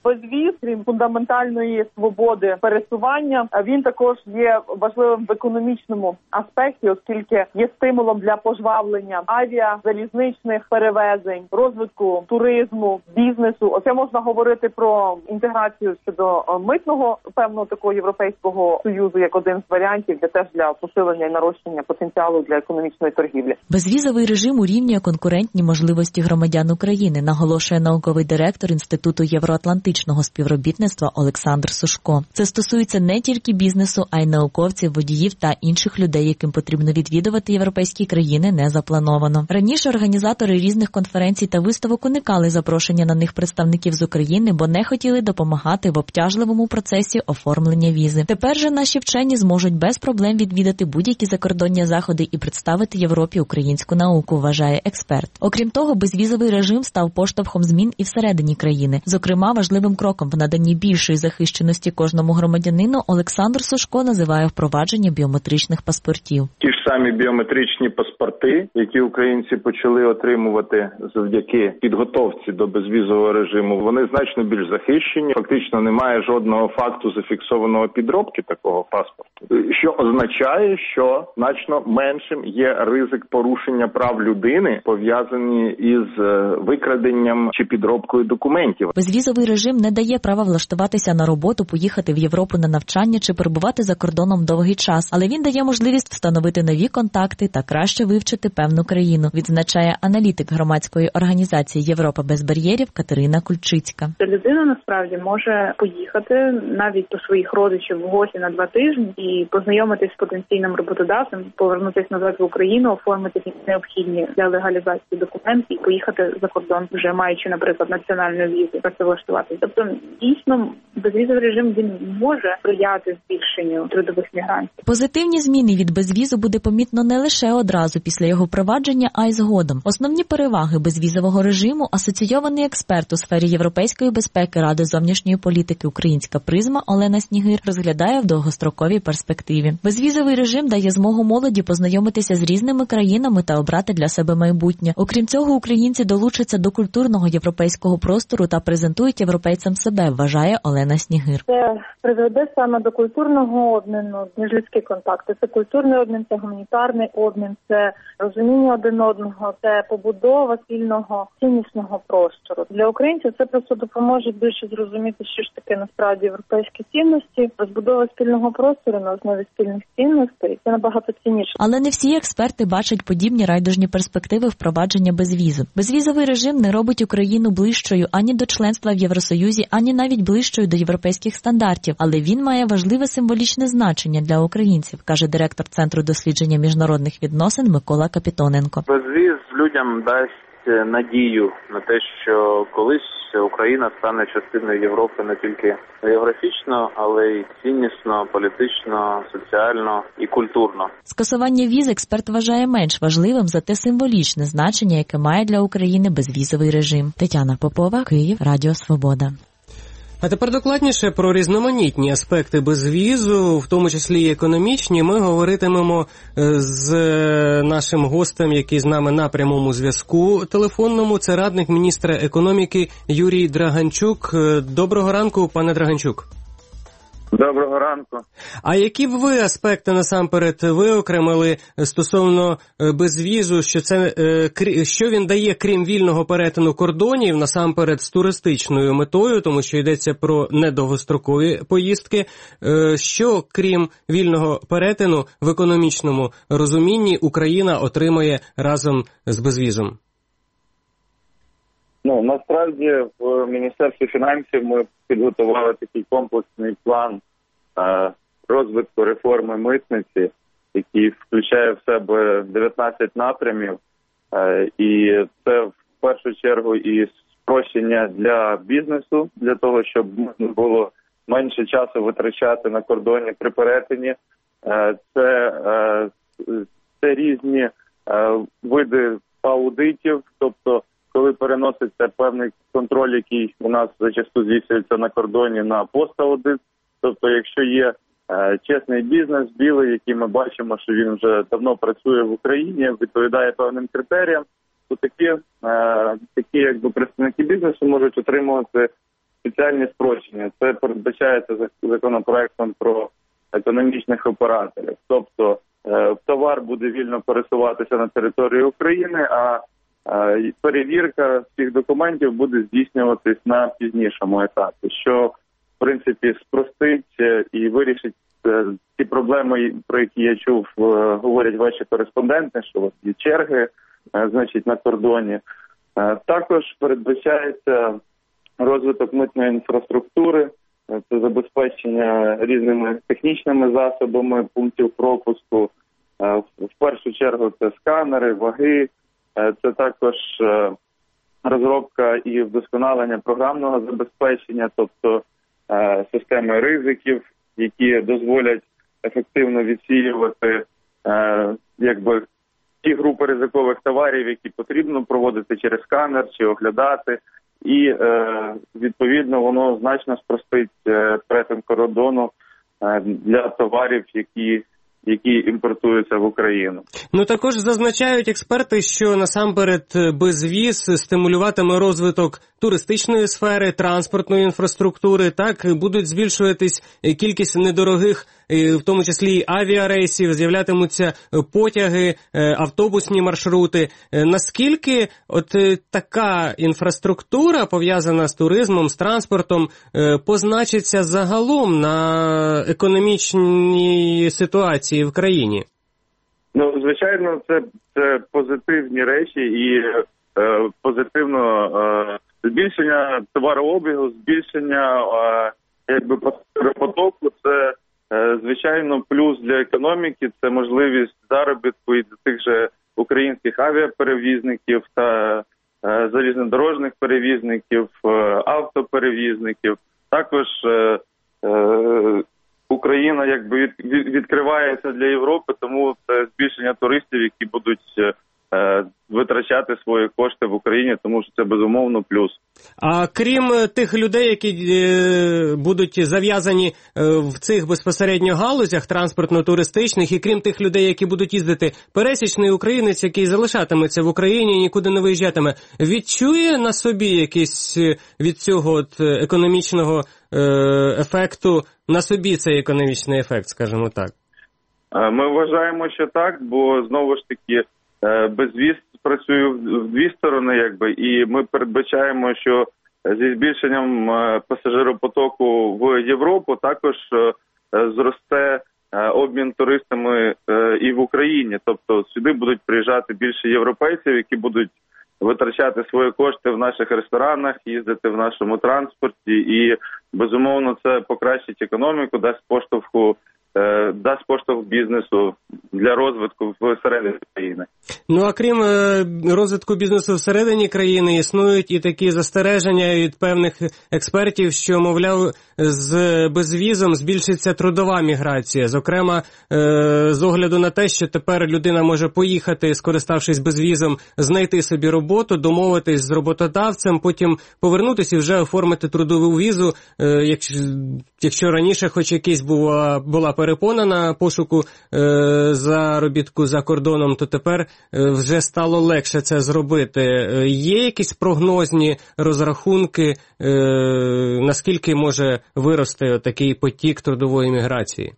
Безвіз, крім фундаментальної свободи пересування, він також є важливим в економічному аспекті, оскільки є стимулом для пожвавлення авіа, залізничних перевезень, розвитку туризму, бізнесу. Оце можна говорити про інтеграцію щодо митного, певного такого європейського союзу, як один з варіантів, для теж для посилення і нарощення потенціалу для економічної торгівлі. Безвізовий режим урівнює конкурентні можливості громадян України, наголошує науковий директор Інституту євроатлантичного співробітництва Олександр Сушко. Це стосується не тільки бізнесу, а й науковців, водіїв та інших людей, яким потрібно відвідувати європейські країни не заплановано. Раніше організатори різних конференцій та виставок уникали запрошення на них представників з України, бо не хотіли допомагати в обтяжливому процесі оформлення візи. Тепер же наші вчені зможуть без проблем відвідати будь-які закордонні заходи і представити Європі українську науку, вважає експерт. Окрім того, безвізовий режим став поштовхом змін і всередині країни. Зокрема, важливим кроком в наданні більшої захищеності кожному громадянину Олександр Сушко називає впровадження біометричних паспортів. Ті ж самі біометричні паспорти, які українці почали отримувати завдяки підготовці до безвізового режиму, вони значно більш захищені. Фактично немає жодного факту зафіксованого підробки такого паспорту, що означає, що значно меншим є ризик порушення прав людини, пов'язані із викраденням чи підробкою документів. Безвізовий режим не дає права влаштуватися на роботу, поїхати в Європу на навчання чи перебувати за кордоном довгий час, але він дає можливість встановити нові контакти та краще вивчити певну країну, відзначає аналітик громадської організації «Європа без бар'єрів» Катерина Кульчицька. Людина насправді може поїхати навіть до своїх родичів в гості на два тижні і познайомитись з потенційним роботодавцем, повернутися назад в Україну, оформити необхідні для легалізації документи і поїхати за кордон, вже маючи, наприклад, національну візу, працевлаштуватися. Тобто, дійсно, безвізовий режим він може сприяти збільшенню трудових мігрантів. Позитивні зміни від безвізу буде помітно не лише одразу після його впровадження, а й згодом. Основні переваги безвізового режиму асоційований експерт у сфері європейської безпеки Ради зовнішньої політики «Українська призма» Олена Снігир розглядає в довгостроковій перспективі. Безвізовий режим дає змогу молоді познайомитися з різними країнами та обрати для себе майбутнє. Окрім цього, українці долучаться до культурного європейського простору та презентують європейцям себе, вважає Олена Снігир. Це приведе саме до культурного обміну, міжлюдські контакти. Це культурний обмін, це гуманітарний обмін, це розуміння один одного, це побудова спільного ціннісного простору. Для українців це просто допоможе більше зрозуміти, що ж таке насправді європейські цінності, розбудова спільного простору на основі спільних цінностей. Це набагато цінніше. Але не всі експерти бачать подібні райдужні перспективи впровадження безвізу. Безвізовий режим не робить Україну ближчою ані до членства в Євросоюзі, ані навіть ближчою до європейських стандартів, але він має важливе символічне значення для українців, каже директор Центру дослідження міжнародних відносин Микола Капітоненко. Безвіз людям дасть надію на те, що колись Україна стане частиною Європи не тільки географічно, але й ціннісно, політично, соціально і культурно. Скасування віз експерт вважає менш важливим за те символічне значення, яке має для України безвізовий режим. Тетяна Попова, Київ, Радіо Свобода. А тепер докладніше про різноманітні аспекти безвізу, в тому числі і економічні, ми говоритимемо з нашим гостем, який з нами на прямому зв'язку телефонному. Це радник міністра економіки Юрій Драганчук. Доброго ранку, пане Драганчук. Доброго ранку. А які б ви аспекти насамперед виокремили стосовно безвізу, що це що він дає, крім вільного перетину кордонів, насамперед з туристичною метою, тому що йдеться про недовгострокові поїздки, що крім вільного перетину в економічному розумінні Україна отримає разом з безвізом? Ну, насправді в Міністерстві фінансів ми підготували такий комплексний план е, розвитку реформи митниці, який включає в себе дев'ятнадцять напрямів. Е, і це в першу чергу і спрощення для бізнесу, для того, щоб можна було менше часу витрачати на кордоні при перетині. Е, це, е, це різні е, види аудитів, тобто коли переноситься певний контроль, який у нас зачасту здійснюється на кордоні, на пост-аудит. Тобто, якщо є е, чесний бізнес, білий, який ми бачимо, що він вже давно працює в Україні, відповідає певним критеріям, то такі, е, такі якби представники бізнесу можуть отримувати спеціальні спрощення. Це передбачається законопроектом про економічних операторів. Тобто е, товар буде вільно пересуватися на території України, а е, перевірка цих документів буде здійснюватись на пізнішому етапі, що в принципі спростить і вирішить е, ті проблеми, про які я чув, е, говорять ваші кореспонденти, що от є черги, е, значить, на кордоні. Е, також передбачається розвиток митної інфраструктури, це забезпечення різними технічними засобами пунктів пропуску. В першу чергу це сканери, ваги, це також розробка і вдосконалення програмного забезпечення, тобто системи ризиків, які дозволять ефективно відсіювати якби ті групи ризикових товарів, які потрібно проводити через сканер чи оглядати. І, е, відповідно, воно значно спростить е, перетин кордону е, для товарів, які, які імпортуються в Україну. Ну, також зазначають експерти, що насамперед безвіз стимулюватиме розвиток туристичної сфери, транспортної інфраструктури, так, будуть збільшуватись кількість недорогих, в тому числі і авіарейсів, з'являтимуться потяги, автобусні маршрути. Наскільки от така інфраструктура, пов'язана з туризмом, з транспортом, позначиться загалом на економічній ситуації в країні? Ну, звичайно, це, це позитивні речі і е, позитивно е, збільшення товарообігу, збільшення е, якби потоку, це е, звичайно плюс для економіки, це можливість заробітку і для тих же українських авіаперевізників та е, залізнодорожних перевізників, е, автоперевізників. Також е, е, Україна якби від, від, відкривається для Європи, тому це збільшення туристів, які будуть е, витрачати свої кошти в Україні, тому що це безумовно плюс. А крім тих людей, які е, будуть зав'язані е, в цих безпосередньо галузях транспортно-туристичних, і крім тих людей, які будуть їздити, пересічний українець, який залишатиметься в Україні і нікуди не виїжджатиме, відчує на собі якийсь від цього от економічного е, ефекту, на собі цей економічний ефект, скажімо так? Ми вважаємо, що так, бо знову ж таки безвіз працює в дві сторони, якби, і ми передбачаємо, що зі збільшенням пасажиропотоку в Європу також зросте обмін туристами і в Україні. Тобто сюди будуть приїжджати більше європейців, які будуть витрачати свої кошти в наших ресторанах, їздити в нашому транспорті, і, безумовно, це покращить економіку, дасть поштовху, е, дасть поштовх бізнесу для розвитку всередині країни. Ну, а крім е, розвитку бізнесу всередині країни, існують і такі застереження від певних експертів, що, мовляв, з безвізом збільшиться трудова міграція. Зокрема, е, з огляду на те, що тепер людина може поїхати, скориставшись безвізом, знайти собі роботу, домовитись з роботодавцем, потім повернутися і вже оформити трудову візу. Е, якщо, якщо раніше хоч якась була, була перепона на пошуку е, заробітку за кордоном, то тепер е, вже стало легше це зробити. Е, є якісь прогнозні розрахунки, е, наскільки може виросте такий потік трудової міграції?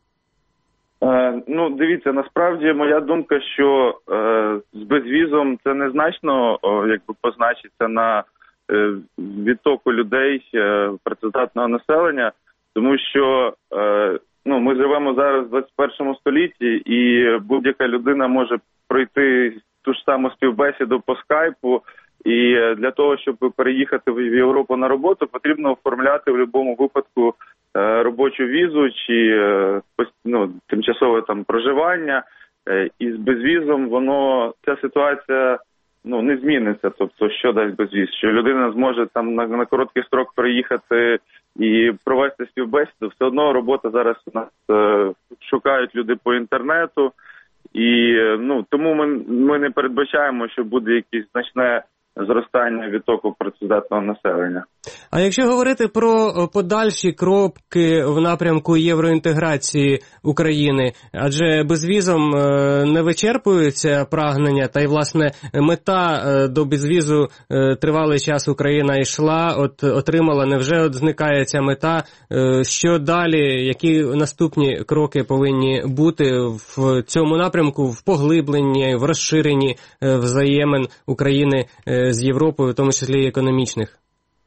Е, ну, дивіться, насправді моя думка, що е, з безвізом це незначно о, якби позначиться на е, відтоку людей, е, працездатного населення, тому що е, ну, ми живемо зараз в двадцять першому столітті, і будь-яка людина може пройти ту ж саму співбесіду по скайпу, і для того, щоб переїхати в Європу на роботу, потрібно оформляти в будь-якому випадку робочу візу чи ну, тимчасове там проживання. І з безвізом воно, ця ситуація ну, не зміниться. Тобто, що дасть безвіз? Що людина зможе там на, на короткий строк приїхати і провести співбесіду. Все одно робота зараз у нас е, шукають люди по інтернету. І ну, тому ми, ми не передбачаємо, що буде якесь значне зростання відтоку працездатного населення. А якщо говорити про подальші кроки в напрямку євроінтеграції України, адже безвізом не вичерпуються прагнення, та й, власне, мета до безвізу тривалий час Україна йшла, от отримала, невже от зникає ця мета? Що далі, які наступні кроки повинні бути в цьому напрямку, в поглибленні, в розширенні взаємин України з Європою, в тому числі і економічних?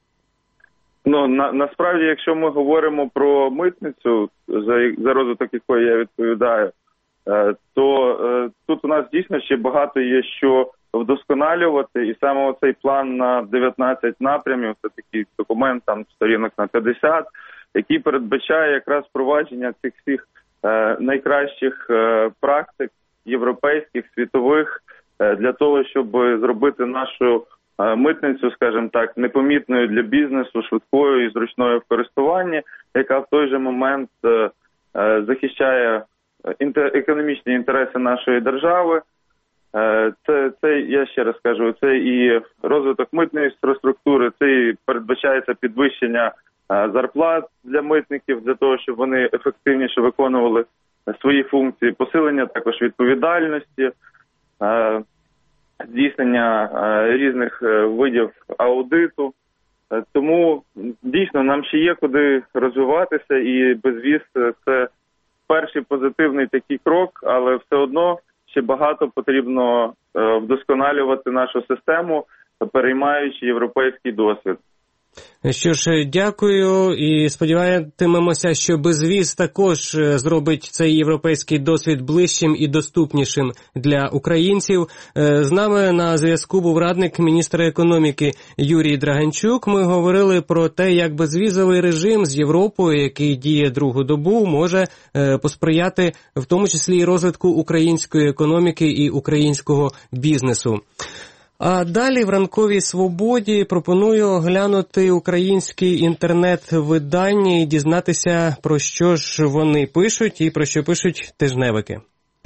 Ну, на, насправді, якщо ми говоримо про митницю, за, за розвиток якої я відповідаю, е, то е, тут у нас дійсно ще багато є що вдосконалювати, і саме оцей план на дев'ятнадцять напрямів, це такий документ, там, сторінок на п'ятдесят, який передбачає якраз впровадження цих всіх е, найкращих е, практик європейських, світових, е, для того, щоб зробити нашу митницю, скажімо так, непомітною для бізнесу, швидкою і зручною в користуванні, яка в той же момент е, е, захищає інтер, економічні інтереси нашої держави. Е, це, це, я ще раз кажу, це і розвиток митної інфраструктури, це і передбачається підвищення е, зарплат для митників, для того, щоб вони ефективніше виконували свої функції, посилення також відповідальності, е, здійснення е, різних е, видів аудиту. Е, тому дійсно нам ще є куди розвиватися, і безвіз – це перший позитивний такий крок, але все одно ще багато потрібно е, вдосконалювати нашу систему, переймаючи європейський досвід. Що ж, дякую і сподіваємося, що безвіз також зробить цей європейський досвід ближчим і доступнішим для українців. З нами на зв'язку був радник міністра економіки Юрій Драганчук. Ми говорили про те, як безвізовий режим з Європою, який діє другу добу, може посприяти в тому числі і розвитку української економіки і українського бізнесу. А далі в ранковій свободі пропоную оглянути українські інтернет-видання і дізнатися, про що ж вони пишуть і про що пишуть тижневики.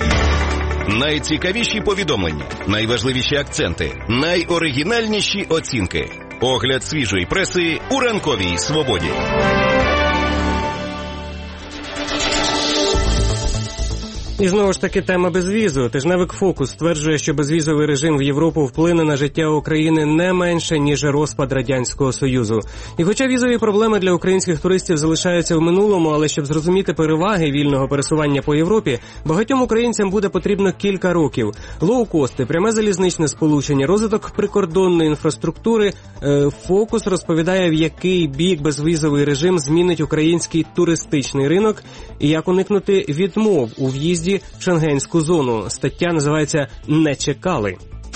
Найцікавіші повідомлення, найважливіші акценти, найоригінальніші оцінки. Огляд свіжої преси у ранковій свободі. І знову ж таки тема безвізу. Тижневик «Фокус» стверджує, що безвізовий режим в Європу вплине на життя України не менше, ніж розпад Радянського Союзу. І хоча візові проблеми для українських туристів залишаються в минулому, але щоб зрозуміти переваги вільного пересування по Європі, багатьом українцям буде потрібно кілька років. Лоукости, пряме залізничне сполучення, розвиток прикордонної інфраструктури. «Фокус» розповідає, в який бік безвізовий режим змінить український туристичний ринок і як уникнути відмов у в'їзді в шенгенську зону. Стаття називається «Не чекали».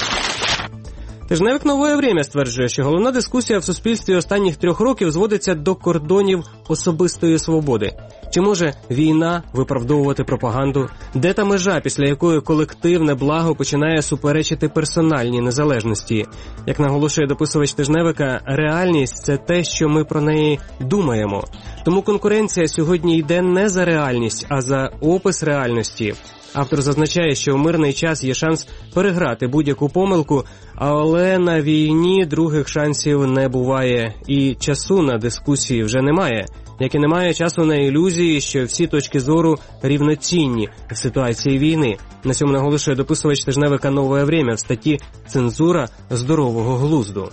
Тижневик «Нове время» стверджує, що головна дискусія в суспільстві останніх трьох років зводиться до кордонів особистої свободи. Чи може війна виправдовувати пропаганду? Де та межа, після якої колективне благо починає суперечити персональній незалежності? Як наголошує дописувач тижневика, реальність – це те, що ми про неї думаємо. Тому конкуренція сьогодні йде не за реальність, а за опис реальності. Автор зазначає, що в мирний час є шанс переграти будь-яку помилку, але на війні других шансів не буває, і часу на дискусії вже немає. Як і немає часу на ілюзії, що всі точки зору рівноцінні в ситуації війни. На цьому наголошує дописувач тижневика «Нове время» в статті «Цензура здорового глузду».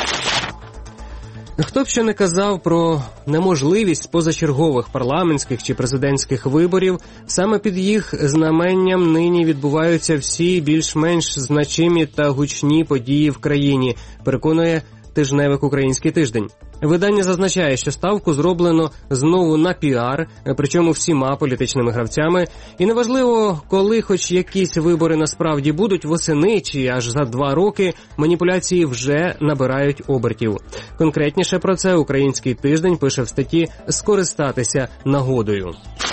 Хто б що не казав про неможливість позачергових парламентських чи президентських виборів, саме під їх знаменням нині відбуваються всі більш-менш значимі та гучні події в країні, переконує тижневик «Український тиждень». Видання зазначає, що ставку зроблено знову на піар, причому всіма політичними гравцями. І неважливо, коли хоч якісь вибори насправді будуть, восени чи аж за два роки, маніпуляції вже набирають обертів. Конкретніше про це «Український тиждень» пише в статті «Скористатися нагодою».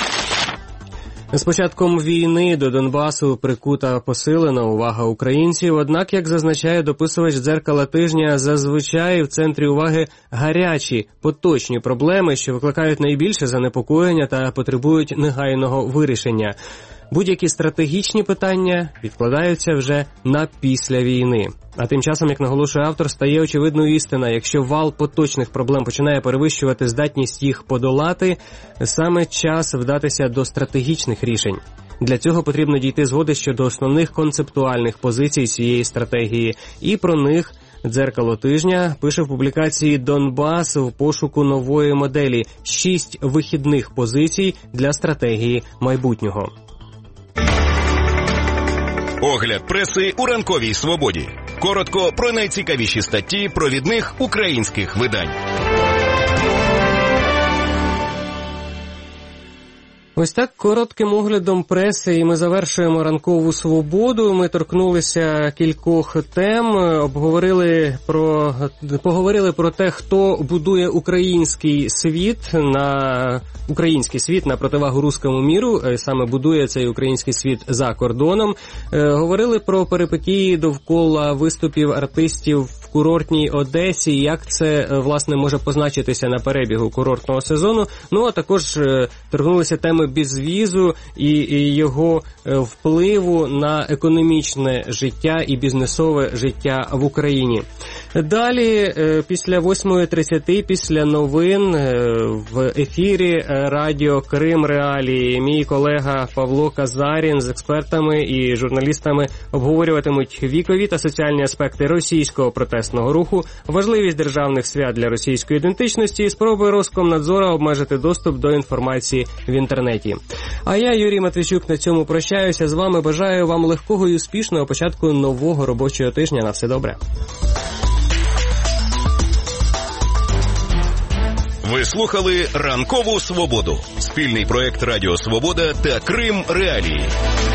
З початком війни до Донбасу прикута посилена увага українців, однак, як зазначає дописувач «Дзеркала тижня», зазвичай в центрі уваги гарячі, поточні проблеми, що викликають найбільше занепокоєння та потребують негайного вирішення. Будь-які стратегічні питання відкладаються вже на після війни. А тим часом, як наголошує автор, стає очевидною істина: якщо вал поточних проблем починає перевищувати здатність їх подолати, саме час вдатися до стратегічних рішень. Для цього потрібно дійти згоди щодо основних концептуальних позицій цієї стратегії. І про них «Дзеркало тижня» пише в публікації «Донбас в пошуку нової моделі. Шість вихідних позицій для стратегії майбутнього». Огляд преси у ранковій свободі. Коротко про найцікавіші статті провідних українських видань. Ось так коротким оглядом преси і ми завершуємо ранкову свободу. Ми торкнулися кількох тем, обговорили про поговорили про те, хто будує український світ на український світ на противагу руському міру, саме будує цей український світ за кордоном. Говорили про перипетії довкола виступів артистів в курортній Одесі, як це власне може позначитися на перебігу курортного сезону. Ну а також торкнулися теми безвізу і, і його впливу на економічне життя і бізнесове життя в Україні. Далі, після восьмої тридцять, після новин, в ефірі Радіо Крим Реалії мій колега Павло Казарін з експертами і журналістами обговорюватимуть вікові та соціальні аспекти російського протестного руху, важливість державних свят для російської ідентичності і спроби Роскомнадзора обмежити доступ до інформації в інтернеті. А я, Юрій Матвійчук, на цьому прощаюся з вами. Бажаю вам легкого і успішного початку нового робочого тижня. На все добре. Ви слухали «Ранкову свободу» – спільний проект Радіо Свобода та Крим Реалії.